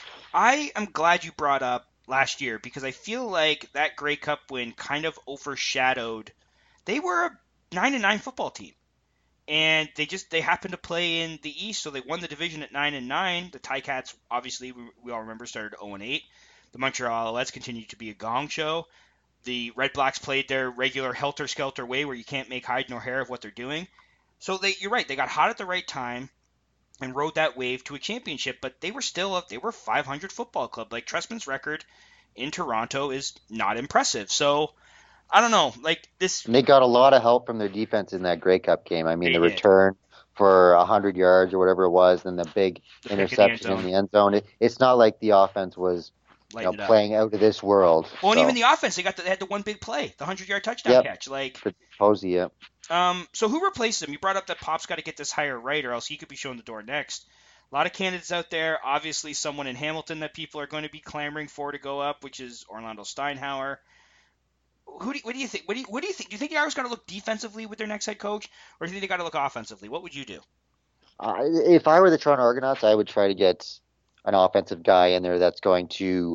I am glad you brought up last year because I feel like that Grey Cup win kind of overshadowed. They were a nine and nine football team, and they just they happened to play in the East, so they won the division at nine and nine. The Ticats, obviously, we, we all remember, started zero and eight. The Montreal Alouettes continued to be a gong show. The Red Blacks played their regular helter-skelter way where you can't make hide nor hair of what they're doing. So they, you're right, they got hot at the right time and rode that wave to a championship, but they were still a, they were a five hundred football club. Like, Trestman's record in Toronto is not impressive. So, I don't know, like this. And they got a lot of help from their defense in that Grey Cup game. I mean, They the did. return for one hundred yards or whatever it was, and the big The pick in the end interception in zone. the end zone. It, it's not like the offense was, you know, Lighten it up. playing out of this world. Well, and so, even the offense, they got the, they had the one big play, the hundred-yard touchdown Yep. catch. Like, for Posey, yeah. um, so who replaces him? You brought up that Pop's got to get this hire right, or else he could be shown the door next. A lot of candidates out there. Obviously, someone in Hamilton that people are going to be clamoring for to go up, which is Orlando Steinhauer. Who do you, what do you think? What do you, what do you think? Do you think the Irish got to look defensively with their next head coach, or do you think they got to look offensively? What would you do? Uh, if I were the Toronto Argonauts, I would try to get an offensive guy in there that's going to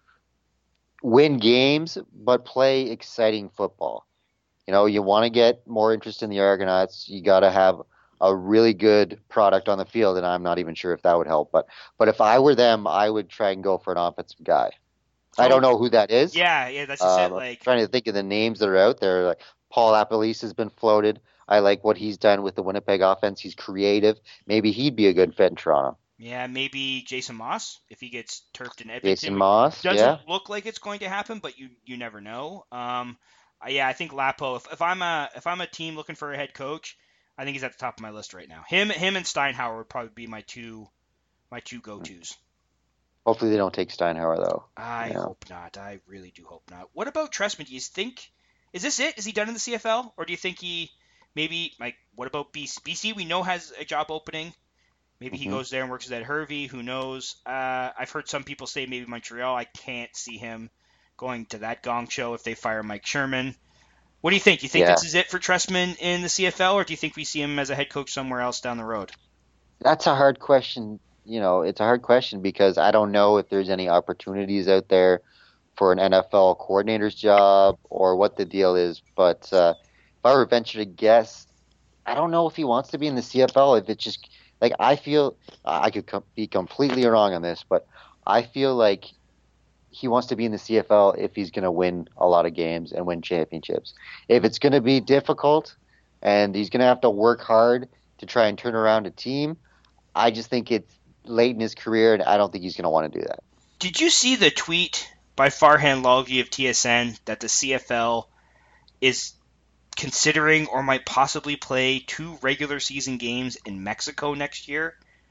win games but play exciting football. You know, you want to get more interest in the Argonauts, you got to have a really good product on the field, and I'm not even sure if that would help. But but if I were them, I would try and go for an offensive guy. I don't know who that is. Yeah, yeah, that's just um, it. Like I'm trying to think of the names that are out there. Like Paul Apelice has been floated. I like what he's done with the Winnipeg offense. He's creative. Maybe he'd be a good fit in Toronto. Yeah, maybe Jason Moss if he gets turfed in Edmonton. Jason Moss, doesn't yeah. look like it's going to happen, but you you never know. Um, yeah, I think Lapo. If, if I'm a if I'm a team looking for a head coach, I think he's at the top of my list right now. Him him and Steinhauer would probably be my two my two go tos. Hopefully they don't take Steinhauer though. I yeah. hope not. I really do hope not. What about Trestman? Do you think is this it? Is he done in the C F L, or do you think he maybe like what about B C? B C we know has a job opening. Maybe he mm-hmm. goes there and works with Ed Hervey. Who knows? Uh, I've heard some people say maybe Montreal. I can't see him going to that gong show if they fire Mike Sherman. What do you think? Do you think yeah. this is it for Trestman in the C F L, or do you think we see him as a head coach somewhere else down the road? That's a hard question. You know, it's a hard question because I don't know if there's any opportunities out there for an N F L coordinator's job or what the deal is. But uh, if I were to venture to guess, I don't know if he wants to be in the C F L. If it's just like I feel, I could com- be completely wrong on this, but I feel like he wants to be in the C F L if he's going to win a lot of games and win championships. If it's going to be difficult and he's going to have to work hard to try and turn around a team, I just think it's late in his career, and I don't think he's going to want to do that. Did you see the tweet by Farhan Lalvi of T S N that the C F L is considering or might possibly play two regular season games in Mexico next year?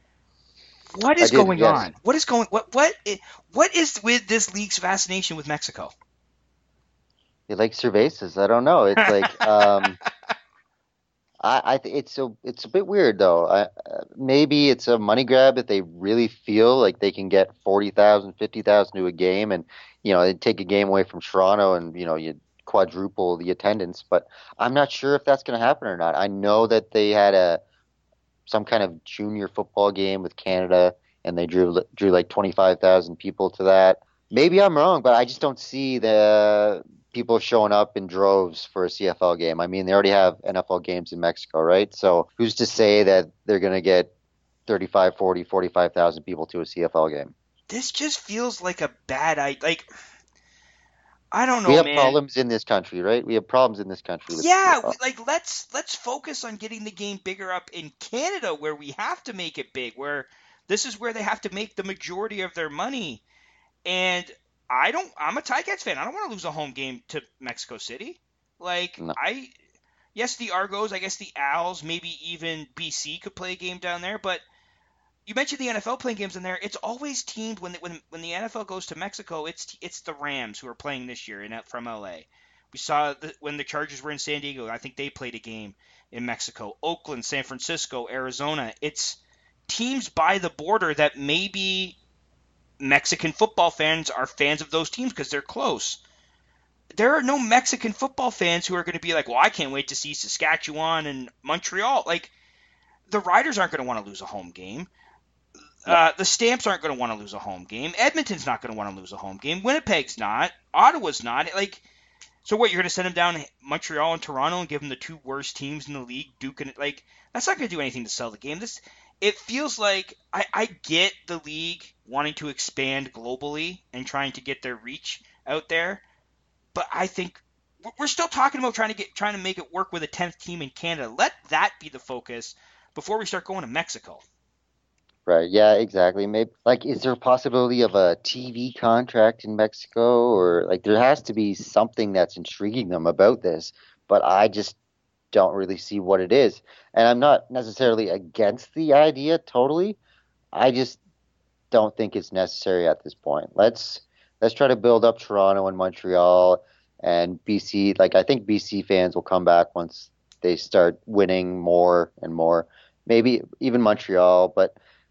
What is did, going yes. on? What is going what what what is with this league's fascination with Mexico? They like cervezas. I don't know. It's like um, I, I th- it's a it's a bit weird though. I, uh, maybe it's a money grab if they really feel like they can get forty thousand, fifty thousand to a game, and you know they take a game away from Toronto, and you know you quadruple the attendance. But I'm not sure if that's going to happen or not. I know that they had a some kind of junior football game with Canada, and they drew drew like twenty-five thousand people to that. Maybe I'm wrong, but I just don't see the people showing up in droves for a C F L game. I mean, they already have N F L games in Mexico, right? So who's to say that they're going to get thirty-five, forty, forty-five thousand people to a C F L game? This just feels like a bad idea. Like, I don't know, we have man. problems in this country, right? We have problems in this country. With yeah, we, like let's let's focus on getting the game bigger up in Canada, where we have to make it big. Where this is where they have to make the majority of their money. And I don't. I'm a Ticats fan. I don't want to lose a home game to Mexico City. Like no. I, yes, the Argos. I guess the Owls, maybe even B C could play a game down there, but. You mentioned the N F L playing games in there. It's always teamed when the, when when the N F L goes to Mexico. It's it's the Rams who are playing this year in from L A. We saw the, when the Chargers were in San Diego. I think they played a game in Mexico. Oakland, San Francisco, Arizona. It's teams by the border that maybe Mexican football fans are fans of those teams because they're close. There are no Mexican football fans who are going to be like, well, I can't wait to see Saskatchewan and Montreal. Like the Riders aren't going to want to lose a home game. Uh, the Stamps aren't going to want to lose a home game. Edmonton's not going to want to lose a home game. Winnipeg's not. Ottawa's not. Like, so what? You're going to send them down to Montreal and Toronto and give them the two worst teams in the league, duking it? Like, that's not going to do anything to sell the game. This, it feels like I, I get the league wanting to expand globally and trying to get their reach out there, but I think we're still talking about trying to get trying to make it work with a tenth team in Canada. Let that be the focus before we start going to Mexico. Right. Yeah, exactly. Maybe like, is there a possibility of a T V contract in Mexico, or like there has to be something that's intriguing them about this, but I just don't really see what it is. And I'm not necessarily against the idea totally. I just don't think it's necessary at this point. Let's let's try to build up Toronto and Montreal and B C. Like I think B C fans will come back once they start winning more and more. Maybe even Montreal, but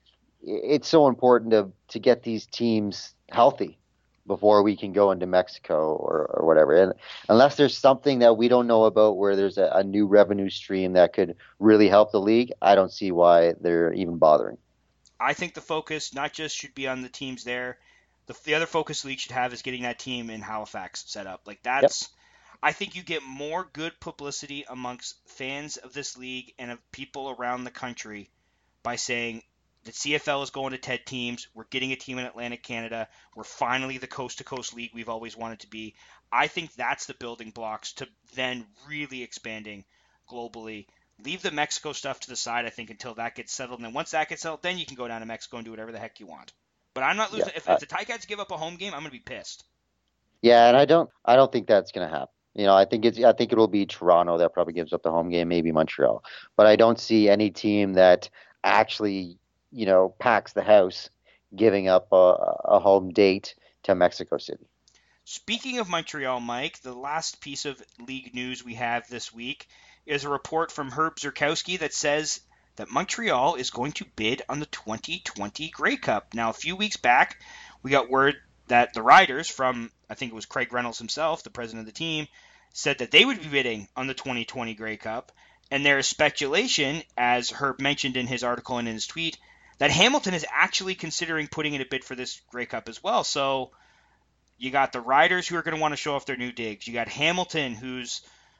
it's so important to to get these teams healthy before we can go into Mexico or, or whatever. And unless there's something that we don't know about where there's a, a new revenue stream that could really help the league, I don't see why they're even bothering. I think the focus not just should be on the teams there. The, the other focus the league should have is getting that team in Halifax set up. Like that's, yep. I think you get more good publicity amongst fans of this league and of people around the country by saying, the C F L is going to T E D teams. We're getting a team in Atlantic Canada. We're finally the coast-to-coast league we've always wanted to be. I think that's the building blocks to then really expanding globally. Leave the Mexico stuff to the side, I think, until that gets settled. And then once that gets settled, then you can go down to Mexico and do whatever the heck you want. But I'm not losing. Yeah, if, uh, if the Ticats give up a home game, I'm going to be pissed. Yeah, and I don't, I don't think that's going to happen. You know, I think it's, I think it'll be Toronto that probably gives up the home game, maybe Montreal. But I don't see any team that actually, you know, packs the house, giving up a, a home date to Mexico City. Speaking of Montreal, Mike, the last piece of league news we have this week is a report from Herb Zurkowski that says that Montreal is going to bid on the twenty twenty Grey Cup. Now, a few weeks back, we got word that the Riders from, I think it was Craig Reynolds himself, the president of the team, said that they would be bidding on the twenty twenty Grey Cup. And there is speculation, as Herb mentioned in his article and in his tweet, that Hamilton is actually considering putting in a bid for this Grey Cup as well. So you got the Riders who are going to want to show off their new digs. You got Hamilton, who's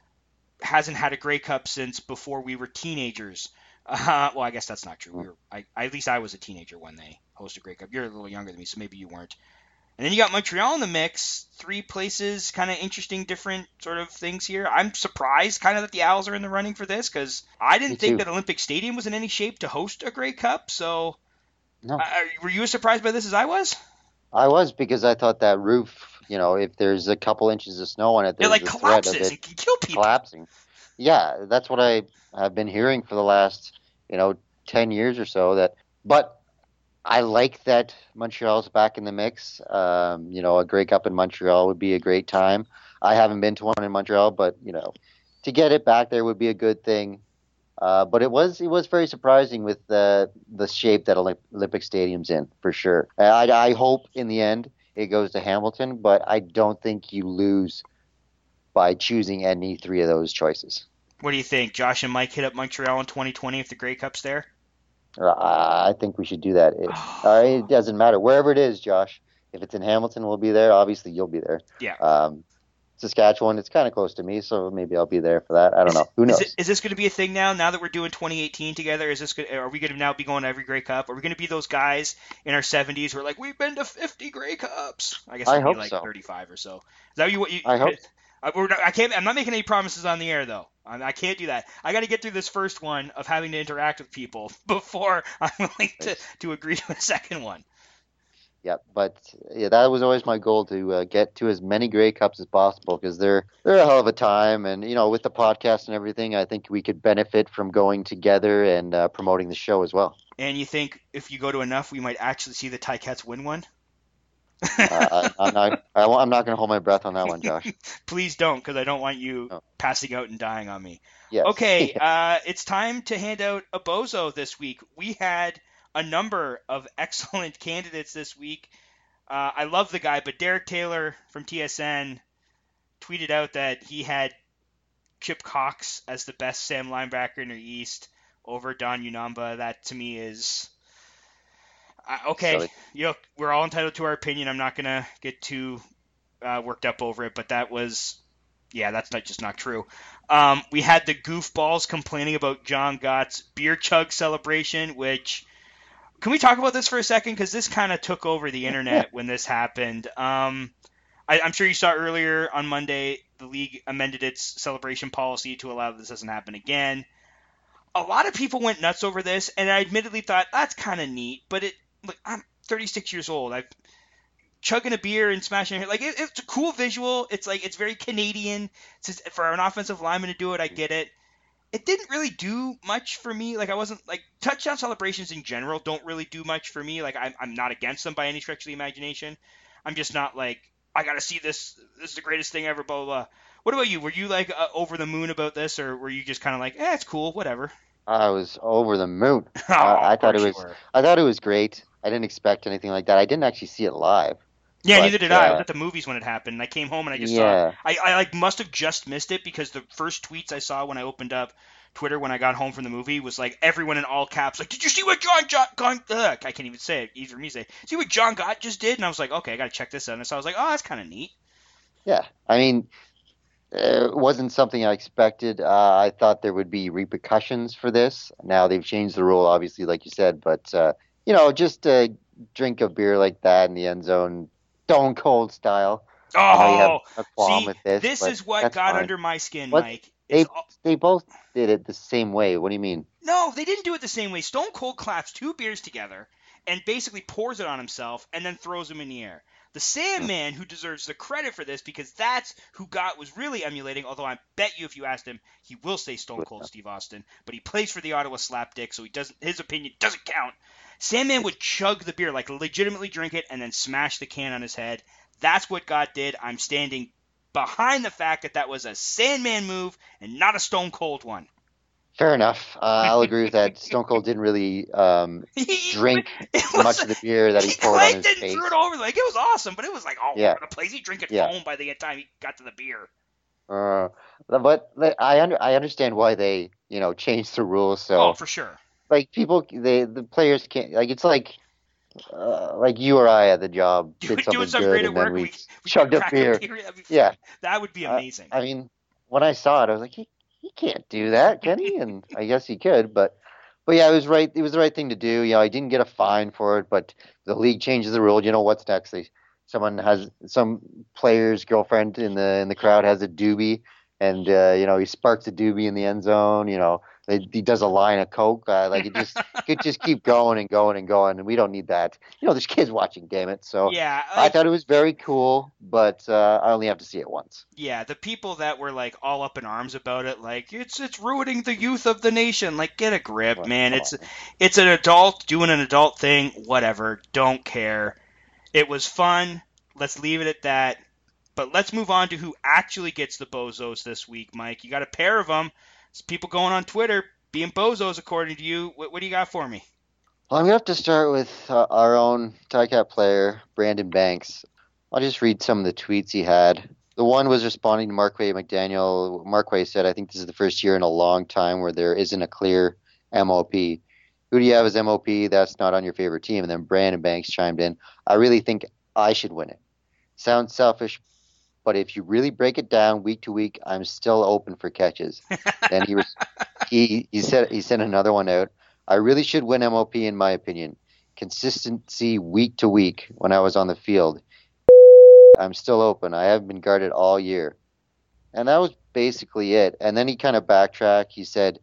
hasn't had a Grey Cup since before we were teenagers. Uh, well, I guess that's not true. We were, I, at least I was a teenager when they hosted Grey Cup. You're a little younger than me, so maybe you weren't. And then you got Montreal in the mix. Three places, kind of interesting, different sort of things here. I'm surprised kind of that the Owls are in the running for this because I didn't think that Olympic Stadium was in any shape to host a Grey Cup. So no. uh, were you as surprised by this as I was? I was, because I thought that roof, you know, if there's a couple inches of snow on it, there's it like a collapses threat of it and can kill people. Collapsing. Yeah, that's what I have been hearing for the last, you know, ten years or so. That, but I like that Montreal's back in the mix. Um, you know, a Grey Cup in Montreal would be a great time. I haven't been to one in Montreal, but, you know, to get it back there would be a good thing. Uh, but it was it was very surprising with the the shape that Olymp- Olympic Stadium's in, for sure. I, I hope in the end it goes to Hamilton, but I don't think you lose by choosing any three of those choices. What do you think? Josh and Mike hit up Montreal in twenty twenty if the Grey Cup's there? Uh, I think we should do that. It, uh, it doesn't matter. Wherever it is, Josh. If it's in Hamilton, we'll be there. Obviously, you'll be there. Yeah. Um, Saskatchewan, it's kind of close to me, so maybe I'll be there for that. I don't is know. It, Who knows? Is, it, is this going to be a thing now? Now that we're doing twenty eighteen together, is this good, are we going to now be going to every Grey Cup? Are we going to be those guys in our seventies who are like, we've been to fifty Grey Cups? I guess I it'll hope be like so. thirty-five or so. Is that what you? I hope. I, we're not, I can't. I'm not making any promises on the air though. I, I can't do that. I got to get through this first one of having to interact with people before I'm willing to, to agree to a second one. Yeah, but yeah, that was always my goal, to uh, get to as many Grey Cups as possible, because they're they're a hell of a time, and you know, with the podcast and everything, I think we could benefit from going together and uh, promoting the show as well. And you think if you go to enough, we might actually see the Ticats win one? uh, I, I'm not. I, I'm not going to hold my breath on that one, Josh. Please don't, because I don't want you no. passing out and dying on me. Yes. Okay, uh, it's time to hand out a bozo this week. We had a number of excellent candidates this week. Uh, I love the guy, but Derek Taylor from T S N tweeted out that he had Chip Cox as the best Sam linebacker in the East over Don Unamba. That to me is uh, okay. Silly. You know, we're all entitled to our opinion. I'm not gonna get too uh, worked up over it, but that was, yeah, that's not just not true. Um, we had the goofballs complaining about John Gott's beer chug celebration, which, can we talk about this for a second? Because this kind of took over the internet when this happened. Um, I, I'm sure you saw earlier on Monday, the league amended its celebration policy to allow this doesn't happen again. A lot of people went nuts over this, and I admittedly thought, that's kind of neat, but it, look, I'm thirty-six years old. I've chugging a beer and smashing it. Like, it, it's a cool visual. It's like, it's very Canadian. It's just, for an offensive lineman to do it, I get it. It didn't really do much for me. Like, I wasn't, like, touchdown celebrations in general don't really do much for me. Like, I'm, I'm not against them by any stretch of the imagination. I'm just not like, I got to see this. This is the greatest thing ever, blah, blah, blah. What about you? Were you, like, uh, over the moon about this, or were you just kind of like, eh, it's cool, whatever? I was over the moon. Oh, Uh, I of thought it course you was. were. I thought it was great. I didn't expect anything like that. I didn't actually see it live, Yeah, neither but did I. I was uh, at the movies when it happened. And I came home and I just saw. yeah, I, I like must have just missed it because the first tweets I saw when I opened up Twitter when I got home from the movie was like everyone in all caps like, "Did you see what John John? John ugh, I can't even say it. Easy for me to say. See what John Gott just did?" And I was like, "Okay, I got to check this out." And so I was like, "Oh, that's kind of neat." yeah. I mean, uh, it wasn't something I expected. Uh, I thought there would be repercussions for this. Now they've changed the rule, obviously, like you said. But uh, you know, just a drink a beer like that in the end zone, stone cold style. I know you have Oh, a qualm see, with this, this but is what that's got fine. under my skin, What Mike. It's they they both did it the same way. What do you mean? No, they didn't do it the same way. Stone Cold claps two beers together and basically pours it on himself and then throws them in the air. The Hmm. Sandman, who deserves the credit for this because that's who Gott was really emulating, although I bet you if you asked him, he will say Stone Cold Steve Austin, but he plays for the Ottawa Slapdick, so he doesn't. His opinion doesn't count. Sandman would chug the beer, like legitimately drink it, and then smash the can on his head. That's what Gott did. I'm standing behind the fact that that was a Sandman move and not a Stone Cold one. Fair enough. Uh, I'll agree with that. Stone Cold didn't really um, He, drink it much was, of the beer that he he poured on clanked his it and face. threw it over. Like, it was awesome, but it was like all Yeah, over the place. He drinking yeah. foam by the time he got to the beer. Uh, but like, I under I understand why they you know changed the rules. Oh, So for sure. like people, they the players can't like it's like uh, like you or I at the job Do, did doing something something good great at and then work, and we we, we chugged a crack a beer. beer. That'd be Yeah. funny. That would be Uh, amazing. I mean, when I saw it, I was like, he he can't do that, can he? And I guess he could, but but yeah, it was right. It was the right thing to do. You know, I didn't get a fine for it, but the league changes the rule. You know what's next? They, someone has some player's girlfriend in the in the crowd has a doobie, and uh, you know he sparks a doobie in the end zone. You know, they, he does a line of coke. Uh, like it just could just keep going and going and going, and we don't need that. You know, there's kids watching. Damn it! So Yeah, I like, thought it was very cool, but uh, I only have to see it once. yeah, the people that were like all up in arms about it, like it's it's ruining the youth of the nation. Like, get a grip, Well, man. come It's on. it's an adult doing an adult thing. Whatever. Don't care. It was fun. Let's leave it at that. But let's move on to who actually gets the bozos this week, Mike. You got a pair of them. It's people going on Twitter being bozos, according to you. What, what do you got for me? Well, I'm gonna have to start with uh, our own Ticat player, Brandon Banks. I'll just read some of the tweets he had. The one was responding to Marquay McDaniel. Marquay said, I think this is the first year in a long time where there isn't a clear M O P. Who do you have as M O P that's not on your favorite team? And then Brandon Banks chimed in, I really think I should win it. Sounds selfish, but if you really break it down week to week, I'm still open for catches. Then he was, he he said he sent another one out. I really should win M O P in my opinion. Consistency week to week when I was on the field. I'm still open. I haven't been guarded all year. And that was basically it. And then he kind of backtracked. He said,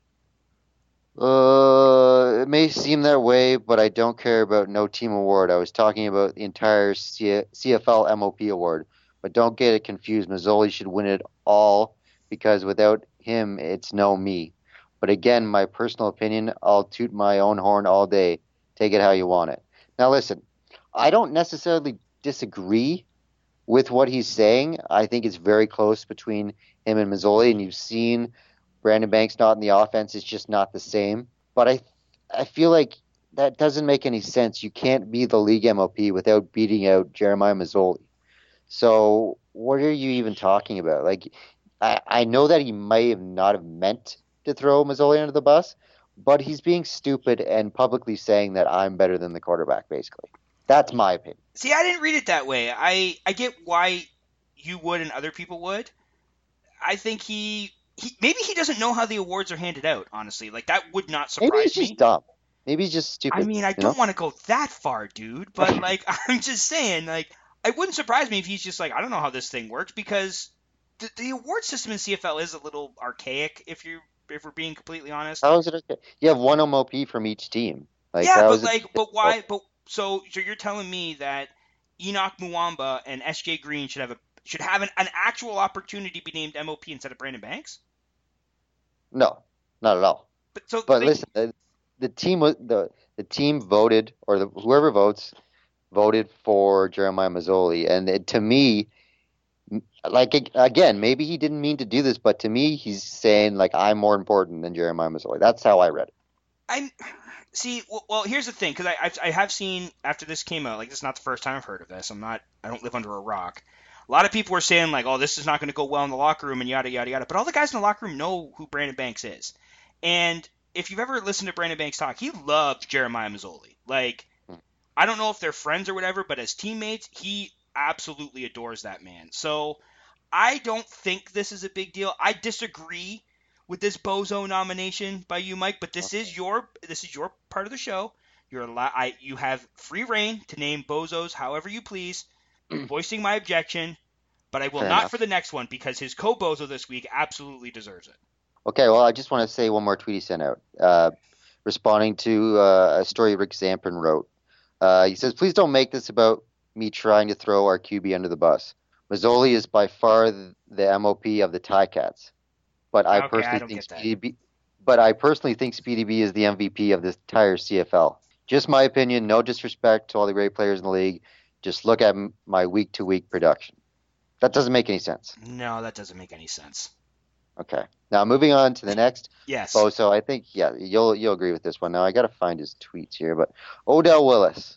uh, it may seem that way, but I don't care about no team award. I was talking about the entire C- CFL M O P award. But don't get it confused. Mazzoli should win it all because without him, it's no me. But again, my personal opinion, I'll toot my own horn all day. Take it how you want it. Now listen, I don't necessarily disagree with what he's saying. I think it's very close between him and Mazzoli, and you've seen Brandon Banks not in the offense. It's just not the same. But I I feel like that doesn't make any sense. You can't be the league M O P without beating out Jeremiah Mazzoli. So what are you even talking about? Like, I, I know that he may have not have meant to throw Mazzoli under the bus, but he's being stupid and publicly saying that I'm better than the quarterback, basically. That's my opinion. See, I didn't read it that way. I, I get why you would and other people would. I think he, he maybe he doesn't know how the awards are handed out, honestly. Like, that would not surprise Maybe he's just me. dumb. Maybe he's just stupid. I mean, I you don't know? want to go that far, dude, but, like, I'm just saying, like, it wouldn't surprise me if he's just like, I don't know how this thing works, because the, the award system in C F L is a little archaic, if you if we're being completely honest. How is it okay? You have one M O P from each team. Like, Yeah, how but is it like, but difficult? why? But so, so you're telling me that Enoch Muamba and S J Green should have a should have an, an actual opportunity to be named M O P instead of Brandon Banks? No, not at all. But so, But they, listen, the, the team was the the team voted, or the, whoever votes voted for Jeremiah Mazzoli, and it, to me, like again, maybe he didn't mean to do this, but to me, he's saying like I'm more important than Jeremiah Masoli. That's how I read it. I see. Well, well, here's the thing, because I I've, I have seen after this came out, like this is not the first time I've heard of this. I'm not. I don't live under a rock. A lot of people were saying like, oh, this is not going to go well in the locker room and yada yada yada. But all the guys in the locker room know who Brandon Banks is, and if you've ever listened to Brandon Banks talk, he loves Jeremiah Masoli. Like, I don't know if they're friends or whatever, but as teammates, he absolutely adores that man. So I don't think this is a big deal. I disagree with this bozo nomination by you, Mike, but this is your this is your part of the show. You're allow- I, you have free reign to name bozos however you please, voicing my objection, but I will Fair not enough. for the next one because his co-bozo this week absolutely deserves it. Okay, well, I just want to say one more tweet he sent out, uh, responding to uh, a story Rick Zampin wrote. Uh, he says, please don't make this about me trying to throw our Q B under the bus. Masoli is by far the, the M O P of the Ticats, but I Okay, personally I don't think get that. Speedy B, but I personally think Speedy B is the M V P of this entire C F L. Just my opinion. No disrespect to all the great players in the league. Just look at m- my week to week production. That doesn't make any sense. No, that doesn't make any sense. Okay. Now moving on to the next. Yes. Oh, so I think yeah, you'll you'll agree with this one. Now I got to find his tweets here, but Odell Willis,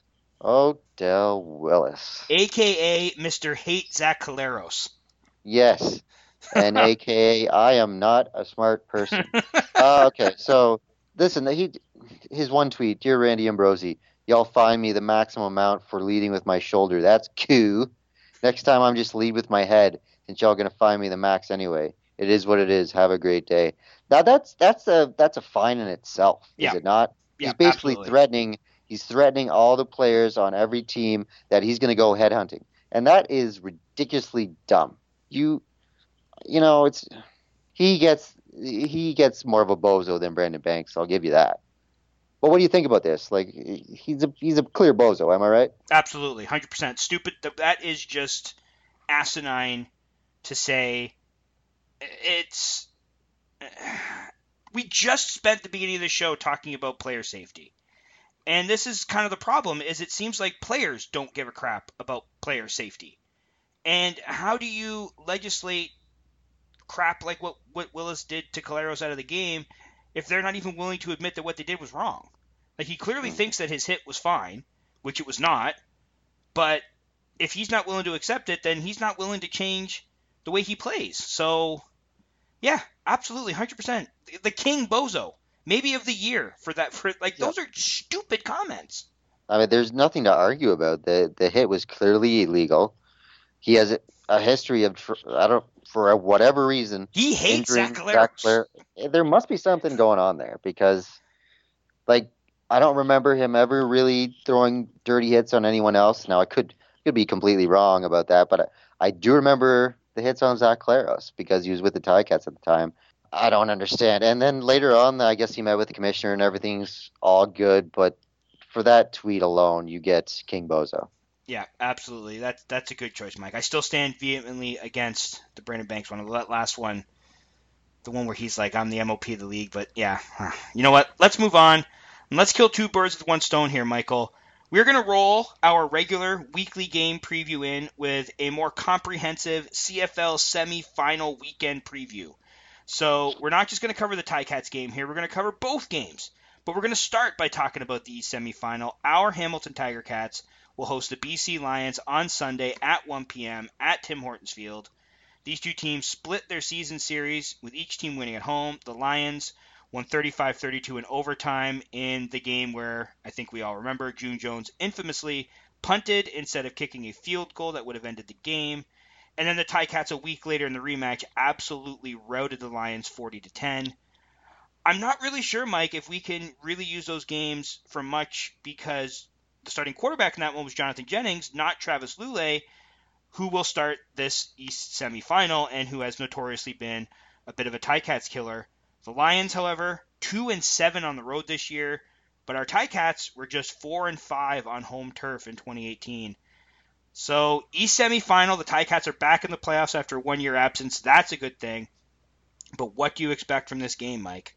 Odell Willis, A K A Mister Hate Zach Caleros. yes, and A K A I am not a smart person. uh, okay, so listen, he his one tweet, dear Randy Ambrosi, y'all find me the maximum amount for leading with my shoulder. That's cool. Next time I'm just lead with my head, since y'all gonna find me the max anyway. It is what it is. Have a great day. Now that's that's a that's a fine in itself, is Yeah. it not? Yeah, He's basically absolutely. threatening. He's threatening all the players on every team that he's going to go headhunting, and that is ridiculously dumb. You, you know, it's he gets he gets more of a bozo than Brandon Banks. I'll give you that. But what do you think about this? Like, he's a he's a clear bozo. Am I right? Absolutely, one hundred percent stupid. That is just asinine to say. It's we just spent the beginning of the show talking about player safety, and this is kind of the problem. Is it seems like players don't give a crap about player safety, and how do you legislate crap like what what Willis did to Caleros out of the game if they're not even willing to admit that what they did was wrong? Like, he clearly thinks that his hit was fine, which it was not, but if he's not willing to accept it, then he's not willing to change the way he plays. So, yeah, absolutely, one hundred percent. The king bozo, maybe of the year for that. For like, those are stupid comments. I mean, there's nothing to argue about. The the hit was clearly illegal. He has a, a history of tr- I don't for whatever reason He hates injuring Zach Zach Caleros. Clare. There must be something going on there because, like, I don't remember him ever really throwing dirty hits on anyone else. Now I could could be completely wrong about that, but I, I do remember the hits on Zach Claros because he was with the Ticats at the time. I don't understand. And then later on, I guess he met with the commissioner and everything's all good. But for that tweet alone, you get King Bozo. Yeah, absolutely. That's that's a good choice, Mike. I still stand vehemently against the Brandon Banks one. The last one, the one where he's like, I'm the M O P of the league. But yeah, you know what? Let's move on. And let's kill two birds with one stone here, Michael. We're going to roll our regular weekly game preview in with a more comprehensive C F L semifinal weekend preview. So we're not just going to cover the Ticats game here. We're going to cover both games. But we're going to start by talking about the East semifinal. Our Hamilton Tiger Cats will host the B C Lions on Sunday at one p.m. at Tim Hortons Field. These two teams split their season series, with each team winning at home. The Lions won thirty-five thirty-two in overtime in the game where, I think we all remember, June Jones infamously punted instead of kicking a field goal that would have ended the game. And then the Ticats a week later in the rematch absolutely routed the Lions forty to ten. I'm not really sure, Mike, if we can really use those games for much because the starting quarterback in that one was Jonathan Jennings, not Travis Lulay, who will start this East semifinal and who has notoriously been a bit of a Ticats killer. The Lions, however, two and seven on the road this year, but our Ticats were just four and five on home turf in twenty eighteen. So East semifinal, the Ticats are back in the playoffs after a one-year absence. That's a good thing. But what do you expect from this game, Mike?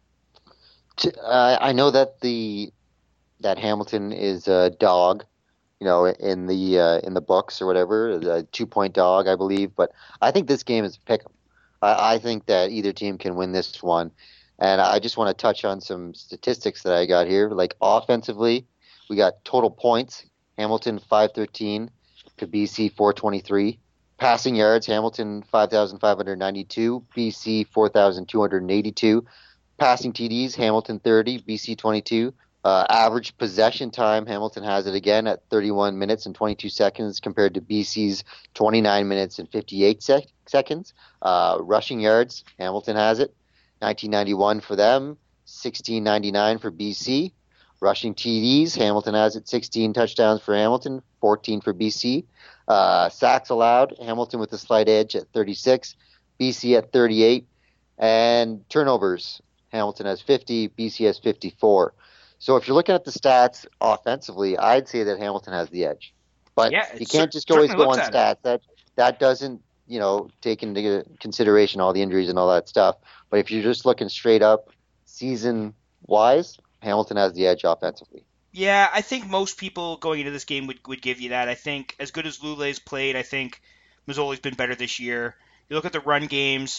Uh, I know that the that Hamilton is a dog, you know, in the uh, in the books or whatever, the two point dog, I believe. But I think this game is a pick 'em. I, I think that either team can win this one. And I just want to touch on some statistics that I got here. Like offensively, we got total points. Hamilton five thirteen to B C four twenty-three. Passing yards, Hamilton five thousand five hundred ninety-two, B C four thousand two hundred eighty-two. Passing T Ds, Hamilton thirty, B C twenty-two. Uh, average possession time, Hamilton has it again at thirty-one minutes and twenty-two seconds compared to B C's twenty-nine minutes and fifty-eight sec- seconds. Uh, rushing yards, Hamilton has it, nineteen ninety-one for them, sixteen ninety-nine for B C. Rushing T Ds, Hamilton has it, sixteen touchdowns for Hamilton, fourteen for B C. Uh, sacks allowed, Hamilton with a slight edge at thirty-six, B C at thirty-eight. And turnovers, Hamilton has fifty, B C has fifty-four. So if you're looking at the stats offensively, I'd say that Hamilton has the edge. But Yeah, you it can't cer- just always certainly go on looks at stats. That that doesn't, you know, take into consideration all the injuries and all that stuff. But if you're just looking straight up season-wise, Hamilton has the edge offensively. Yeah, I think most people going into this game would, would give you that. I think as good as Lule's played, I think Mazzoli's been better this year. You look at the run games.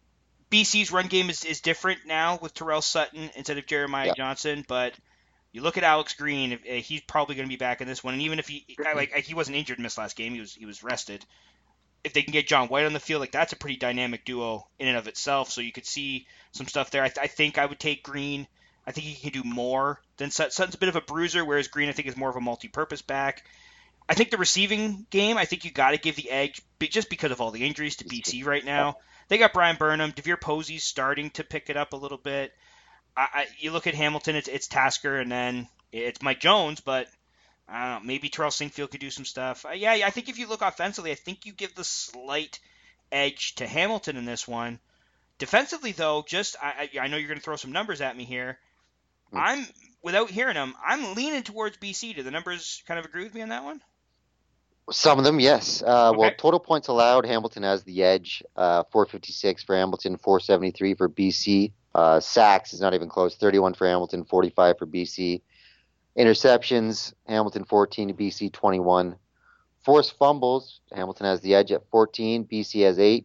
B C's run game is, is different now with Terrell Sutton instead of Jeremiah Yeah. Johnson, but you look at Alex Green, if, uh, he's probably going to be back in this one. And even if he like he wasn't injured in this last game, he was he was rested. If they can get John White on the field, like that's a pretty dynamic duo in and of itself. So you could see some stuff there. I, th- I think I would take Green. I think he can do more than Sutton. Sutton's a bit of a bruiser, whereas Green I think is more of a multi-purpose back. I think the receiving game, I think you got to give the edge just because of all the injuries to B C right now. They got Brian Burnham. DeVere Posey's starting to pick it up a little bit. I, I, you look at Hamilton, it's, it's Tasker, and then it's Mike Jones, but I don't know, maybe Terrell Sinkfield could do some stuff. Uh, yeah, I think if you look offensively, I think you give the slight edge to Hamilton in this one. Defensively, though, just I, I know you're going to throw some numbers at me here. Hmm. I'm without hearing them, I'm leaning towards B C. Do the numbers kind of agree with me on that one? Some of them, yes. Uh, Well, Okay. total points allowed, Hamilton has the edge. Uh, four fifty-six for Hamilton, four seventy-three for B C. Uh, sacks is not even close. thirty-one for Hamilton, forty-five for B C. Interceptions, Hamilton fourteen, B C twenty-one. Forced fumbles, Hamilton has the edge at fourteen, B C has eight.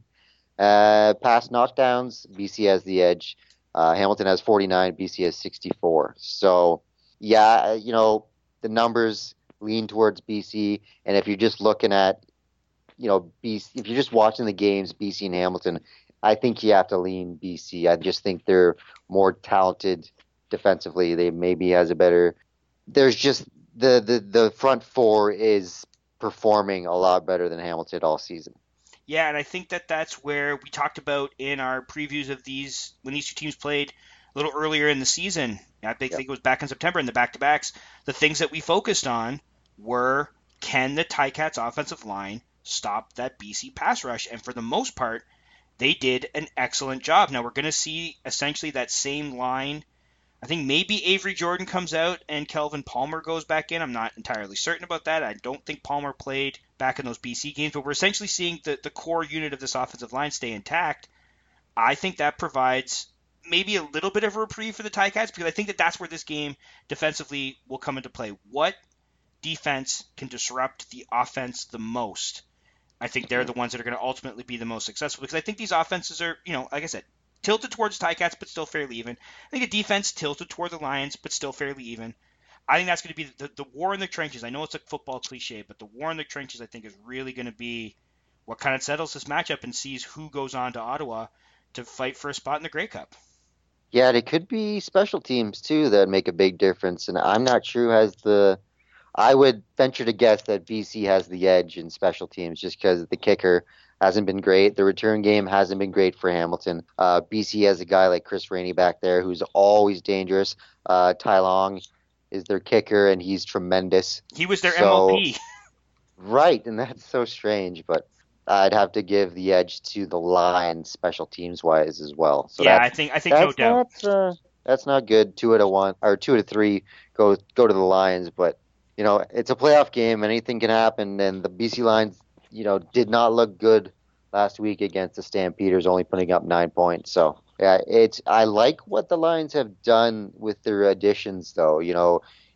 Uh, pass knockdowns, B C has the edge. Uh, Hamilton has forty-nine, B C has sixty-four. So, yeah, you know, the numbers lean towards B C. And if you're just looking at, you know, B C, if you're just watching the games, B C and Hamilton, I think you have to lean B C. I just think they're more talented defensively. They maybe has a better. There's just the the the front four is performing a lot better than Hamilton all season. Yeah, and I think that that's where we talked about in our previews of these when these two teams played a little earlier in the season. I think, Yep. think it was back in September in the back-to-backs. The things that we focused on were, can the Ticats offensive line stop that B C pass rush? And for the most part, they did an excellent job. Now we're going to see essentially that same line. I think maybe Avery Jordan comes out and Kelvin Palmer goes back in. I'm not entirely certain about that. I don't think Palmer played back in those B C games, but we're essentially seeing the, the core unit of this offensive line stay intact. I think that provides maybe a little bit of a reprieve for the Ticats because I think that that's where this game defensively will come into play. What defense can disrupt the offense the most? I think they're the ones that are going to ultimately be the most successful because I think these offenses are, you know, like I said, tilted towards Ticats, but still fairly even. I think the defense tilted toward the Lions, but still fairly even. I think that's going to be the, the war in the trenches. I know it's a football cliche, but the war in the trenches, I think, is really going to be what kind of settles this matchup and sees who goes on to Ottawa to fight for a spot in the Grey Cup. Yeah, it could be special teams too that make a big difference, and I'm not sure who has the. I would venture to guess that B C has the edge in special teams just because the kicker hasn't been great. The return game hasn't been great for Hamilton. Uh, B C has a guy like Chris Rainey back there who's always dangerous. Uh, Tai Long is their kicker, and he's tremendous. He was their So- M O P. Right, and that's so strange, but I'd have to give the edge to the Lions special teams wise as well. So yeah, that's, I think I think no that's doubt. not uh, that's not good. Two out of one or two out of three go go to the Lions, but you know it's a playoff game. Anything can happen, and the B C Lions, you know, did not look good last week against the Stampeders, only putting up nine points. So yeah, it's I like what the Lions have done with their additions, though. You know,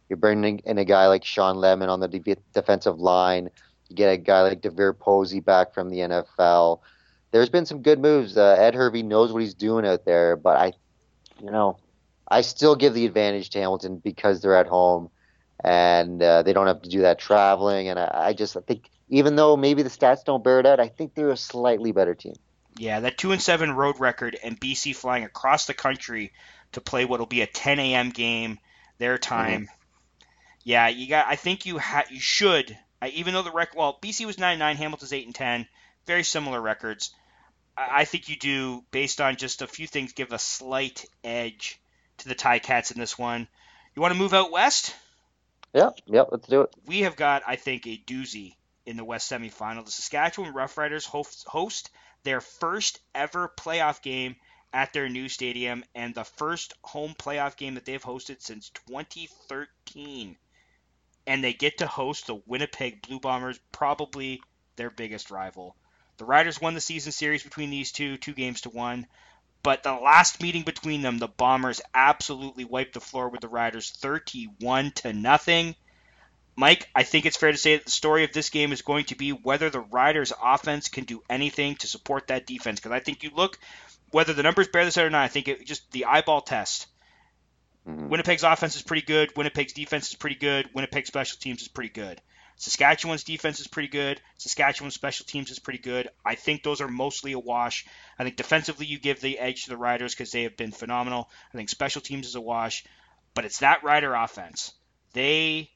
You're bringing in a guy like Sean Lemon on the de- defensive line. You get a guy like DeVere Posey back from the N F L. There's been some good moves. Uh, Ed Hervey knows what he's doing out there, but I, you know, I still give the advantage to Hamilton because they're at home and uh, they don't have to do that traveling. And I, I just I think even though maybe the stats don't bear it out, I think they're a slightly better team. Yeah, that two and seven road record and B C flying across the country to play what will be a ten a.m. game their time. Mm-hmm. Yeah, you got. I think you ha- you should. I, even though the record, well, B C was nine and nine, Hamilton's eight and ten, very similar records. I, I think you do, based on just a few things, give a slight edge to the Ticats in this one. You want to move out west? Yeah, yeah, let's do it. We have got, I think, a doozy in the West semifinal. The Saskatchewan Roughriders host, host their first ever playoff game at their new stadium and the first home playoff game that they've hosted since twenty thirteen. And they get to host the Winnipeg Blue Bombers, probably their biggest rival. The Riders won the season series between these two, two games to one. But the last meeting between them, the Bombers absolutely wiped the floor with the Riders thirty-one to nothing. Mike, I think it's fair to say that the story of this game is going to be whether the Riders' offense can do anything to support that defense. Because I think you look, whether the numbers bear this out or not, I think it just the eyeball test. Mm-hmm. Winnipeg's offense is pretty good. Winnipeg's defense is pretty good. Winnipeg's special teams is pretty good. Saskatchewan's defense is pretty good. Saskatchewan's special teams is pretty good. I think those are mostly a wash. I think defensively you give the edge to the Riders because they have been phenomenal. I think special teams is a wash. But it's that Rider offense. They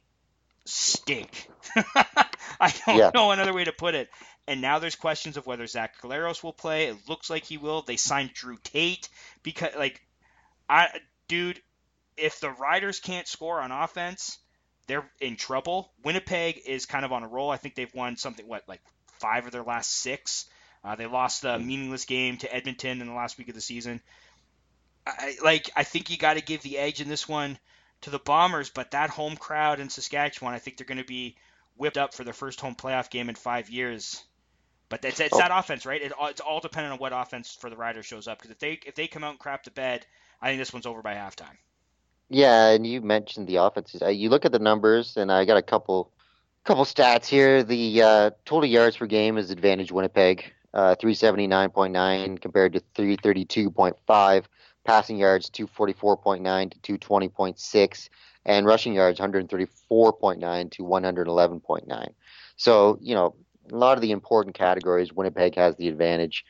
stink. I don't yeah. know another way to put it. And now there's questions of whether Zach Collaros will play. It looks like he will. They signed Drew Tate because, like, I, dude, if the Riders can't score on offense, they're in trouble. Winnipeg is kind of on a roll. I think they've won something, what, like five of their last six. Uh, they lost the meaningless game to Edmonton in the last week of the season. I, like, I think you got to give the edge in this one to the Bombers, but that home crowd in Saskatchewan, I think they're going to be whipped up for their first home playoff game in five years. But it's, it's oh. that offense, right? It, it's all dependent on what offense for the Riders shows up. Because if they if they come out and crap the bed, I think this one's over by halftime. Yeah, and you mentioned the offenses. You look at the numbers, and I got a couple couple stats here. The uh, total yards per game is advantage Winnipeg, uh, three seventy-nine point nine compared to three thirty-two point five. Passing yards, two forty-four point nine to two twenty point six. And rushing yards, one thirty-four point nine to one eleven point nine. So, you know, a lot of the important categories, Winnipeg has the advantage.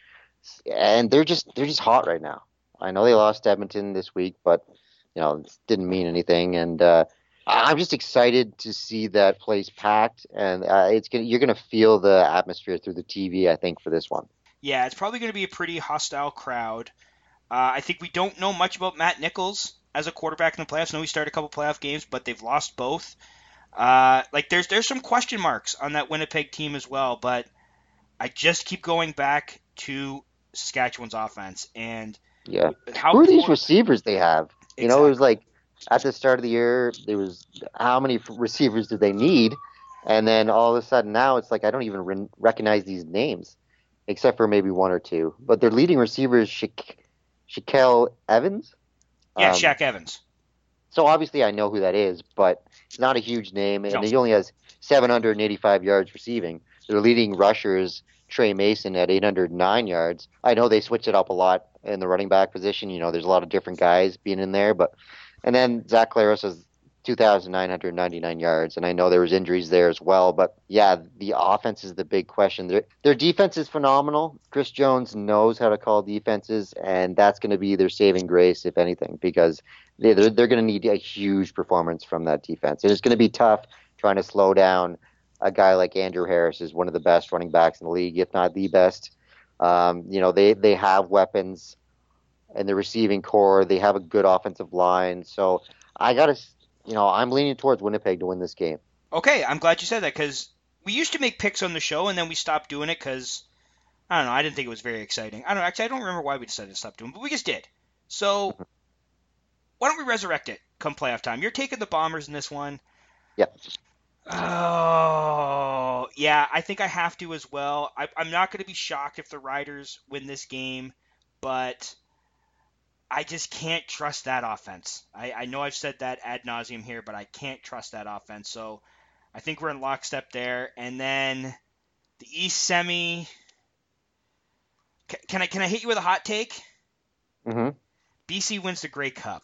And they're just they're just hot right now. I know they lost Edmonton this week, but you know, it didn't mean anything. And uh, I'm just excited to see that place packed, and uh, it's gonna, you're going to feel the atmosphere through the T V, I think, for this one. Yeah, it's probably going to be a pretty hostile crowd. Uh, I think we don't know much about Matt Nichols as a quarterback in the playoffs. I know he started a couple playoff games, but they've lost both. Uh, like there's there's some question marks on that Winnipeg team as well, but I just keep going back to Saskatchewan's offense and yeah. How Who are these receivers they have? You exactly. know, it was like at the start of the year, there was how many receivers did they need? And then all of a sudden now it's like I don't even re- recognize these names, except for maybe one or two. But their leading receiver is Sha- Shaquille Evans. Yeah, um, Shaq Evans. So obviously I know who that is, but it's not a huge name, and no. he only has seven hundred eighty-five yards receiving. Their leading rusher is Trey Mason at eight hundred nine yards. I know they switch it up a lot in the running back position. You know, there's a lot of different guys being in there, but and then Zach Collaros has two thousand nine hundred ninety-nine yards, and I know there was injuries there as well. But yeah, the offense is the big question. Their their defense is phenomenal. Chris Jones knows how to call defenses, and that's going to be their saving grace, if anything, because they they're, they're going to need a huge performance from that defense. And it's going to be tough trying to slow down a guy like Andrew Harris, is one of the best running backs in the league, if not the best. Um, you know, they, they have weapons in the receiving core. They have a good offensive line. So I got to, you know, I'm leaning towards Winnipeg to win this game. Okay, I'm glad you said that because we used to make picks on the show and then we stopped doing it because, I don't know, I didn't think it was very exciting. I don't actually, I don't remember why we decided to stop doing it, but we just did. So why don't we resurrect it come playoff time? You're taking the Bombers in this one. Yep. Oh, yeah, I think I have to as well. I, I'm not going to be shocked if the Riders win this game, but I just can't trust that offense. I, I know I've said that ad nauseum here, but I can't trust that offense. So I think we're in lockstep there. And then the East semi. Can, can I can I hit you with a hot take? Mm-hmm. B C wins the Grey Cup.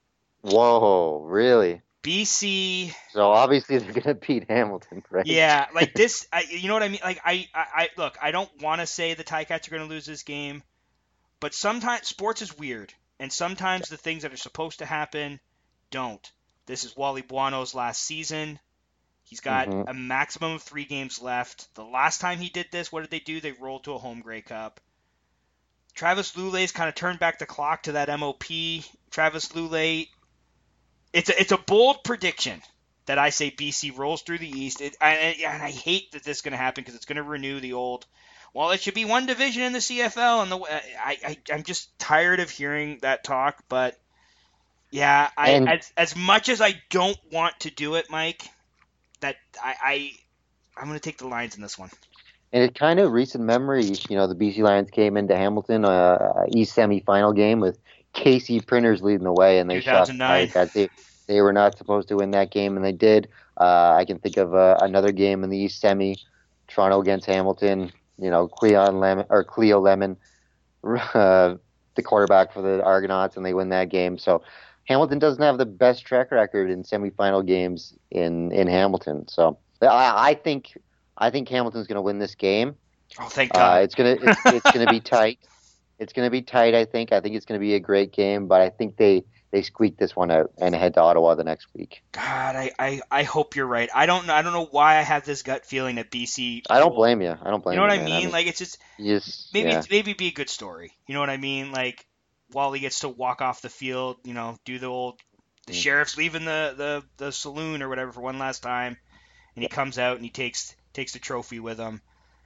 Whoa, really? B C. So obviously they're gonna beat Hamilton, right? Yeah, like this. I, you know what I mean? Like I, I, I look. I don't want to say the Ticats are going to lose this game, but sometimes sports is weird, and sometimes the things that are supposed to happen don't. This is Wally Buono's last season. He's got Mhm. a maximum of three games left. The last time he did this, what did they do? They rolled to a home Grey Cup. Travis Lulay's kind of turned back the clock to that M O P. Travis Lulay. It's a, it's a bold prediction that I say B C rolls through the East. It, I, and I hate that this is going to happen because it's going to renew the old, well, it should be one division in the C F L. And the I, I, I'm just tired of hearing that talk. But, yeah, I, And- as, as much as I don't want to do it, Mike, that I, I, I'm going to take the Lions in this one. And it's kind of recent memory, you know, the B C Lions came into Hamilton, uh, East semi-final game with Casey Printers leading the way, and they two thousand nine. shot the Ticats. They, they were not supposed to win that game, and they did. Uh, I can think of uh, another game in the East semi, Toronto against Hamilton. You know, Cleon Lemon or Cleo Lemon, uh, the quarterback for the Argonauts, and they win that game. So Hamilton doesn't have the best track record in semifinal games in in Hamilton. So I, I think. I think Hamilton's going to win this game. Oh, thank God. Uh, it's gonna it's, it's gonna be tight. It's gonna be tight. I think. I think it's gonna be a great game, but I think they they squeak this one out and head to Ottawa the next week. God, I, I, I hope you're right. I don't I don't know why I have this gut feeling that B C. I don't blame you. I don't blame you. you. know what man. I mean? Like it's just you just maybe yeah. it's, maybe be a good story. You know what I mean? Like Wally gets to walk off the field. You know, do the old the Mm. sheriff's leaving the, the, the saloon or whatever for one last time, and he comes out and he takes takes the trophy with him.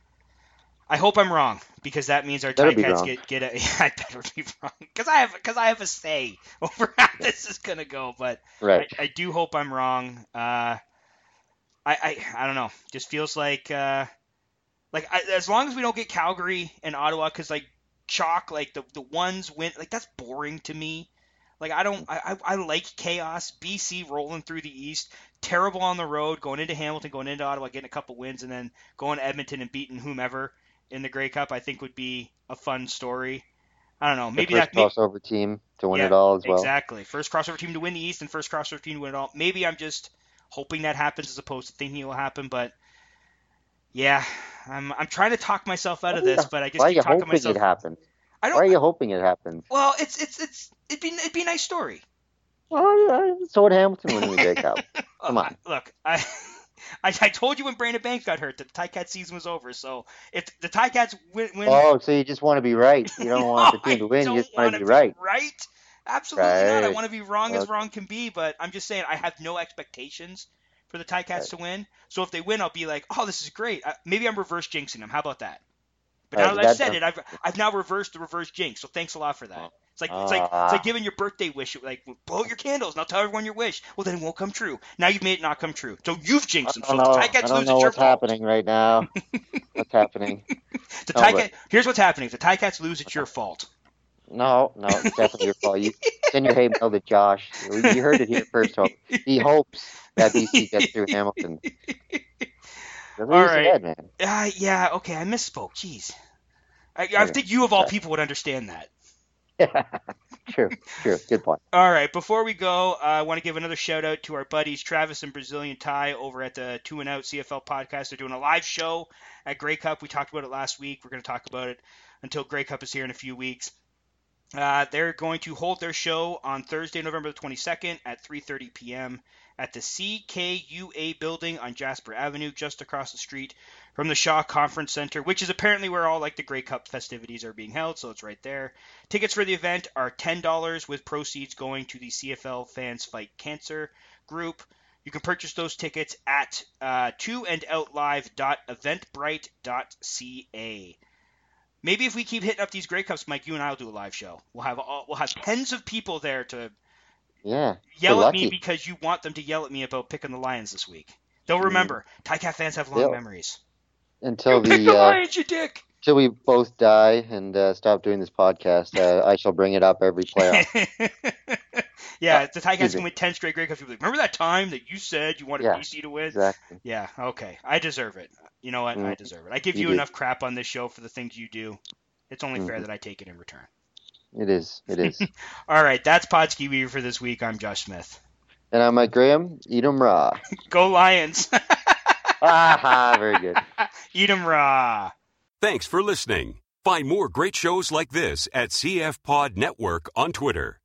I hope I'm wrong because that means our Better be Ticats wrong. get get a. I better be wrong because I have because I have a say over how this is gonna go. But Right. I, I do hope I'm wrong. Uh, I, I I don't know. Just feels like uh, like I, as long as we don't get Calgary and Ottawa, because like chalk, like the the ones win, like that's boring to me. Like I don't I, I I like chaos. B C rolling through the East, terrible on the road, going into Hamilton, going into Ottawa, getting a couple wins, and then going to Edmonton and beating whomever in the Grey Cup. I think would be a fun story. I don't know. Maybe the that first may- crossover team to win yeah, it all as well. Exactly. First crossover team to win the East and first crossover team to win it all. Maybe I'm just hoping that happens as opposed to thinking it will happen, but yeah, I'm I'm trying to talk myself out of Why are this, you- but I just Why are keep you talking hoping myself. it happens? I Why are don't. you hoping it happens? Well, it's it's it's it'd be it'd be a nice story. Well, uh, so would Hamilton winning the Grey Cup. Come on. I- look, I, I I told you when Brandon Banks got hurt that the Ticats season was over. So if the Ticats win, win Oh, so you just want to be right. You don't want the No, team to I win. don't You just want wanna to be right. Right? Absolutely not. I Right. want to be wrong as Okay. wrong can be, but I'm just saying I have no expectations for the Ticats Right. to win. So if they win, I'll be like, oh, this is great. Uh, maybe I'm reverse jinxing them. How about that? But Right, now that I've that- said it, I've I've now reversed the reverse jinx. So thanks a lot for that. Oh. It's like it's like it's Ah. like giving your birthday wish, like blow out your candles and I'll tell everyone your wish. Well, then it won't come true. Now you've made it not come true. So you've jinxed them. I So don't if know. the I Ticats don't lose, know it's your what's fault. happening right now. What's happening? The No, Ticat, but- here's what's happening. If the Ticats lose, it's your fault. No, no, it's definitely your fault. You send your hate mail to Josh. You heard it here first. Hope. He hopes that B C gets through Hamilton. That's what All you right. said, man. Uh, yeah, okay, I misspoke. Jeez. I, I Okay. think you of all people would understand that. True, true. Good point. All right, before we go, uh, I want to give another shout out to our buddies Travis and Brazilian Ty over at the Two and Out C F L podcast. They're doing a live show at Grey Cup. We talked about it last week. We're going to talk about it until Grey Cup is here in a few weeks. Uh, they're going to hold their show on Thursday, November the twenty-second at three thirty p.m. at the C K U A building on Jasper Avenue, just across the street from the Shaw Conference Center, which is apparently where all like the Grey Cup festivities are being held, so it's right there. Tickets for the event are ten dollars with proceeds going to the C F L Fans Fight Cancer group. You can purchase those tickets at uh, two and out live dot eventbrite dot c a. Maybe if we keep hitting up these Grey Cups, Mike, you and I will do a live show. We'll have all, we'll have tens of people there to Yeah. yell You're at me lucky. because you want them to yell at me about picking the Lions this week. They'll remember. Ticat fans have long They'll- memories. Until Pick the the uh, Lions, you dick. Till we both die and uh, stop doing this podcast, uh, I shall bring it up every playoff. yeah, Uh, the Ticats excuse can me. win ten straight Grey Cups. People are like, remember that time that you said you wanted Yeah, B C to win? Exactly. Yeah, okay. I deserve it. You know what? Mm, I deserve it. I give you you, do. enough crap on this show for the things you do. It's only fair Mhm. that I take it in return. It is. It is. All right, that's Podski Weaver for this week. I'm Josh Smith. And I'm Mike Graham. Eat 'em raw. Go Lions! Aha, very good. Eat 'em raw! Thanks for listening. Find more great shows like this at C F Pod Network on Twitter.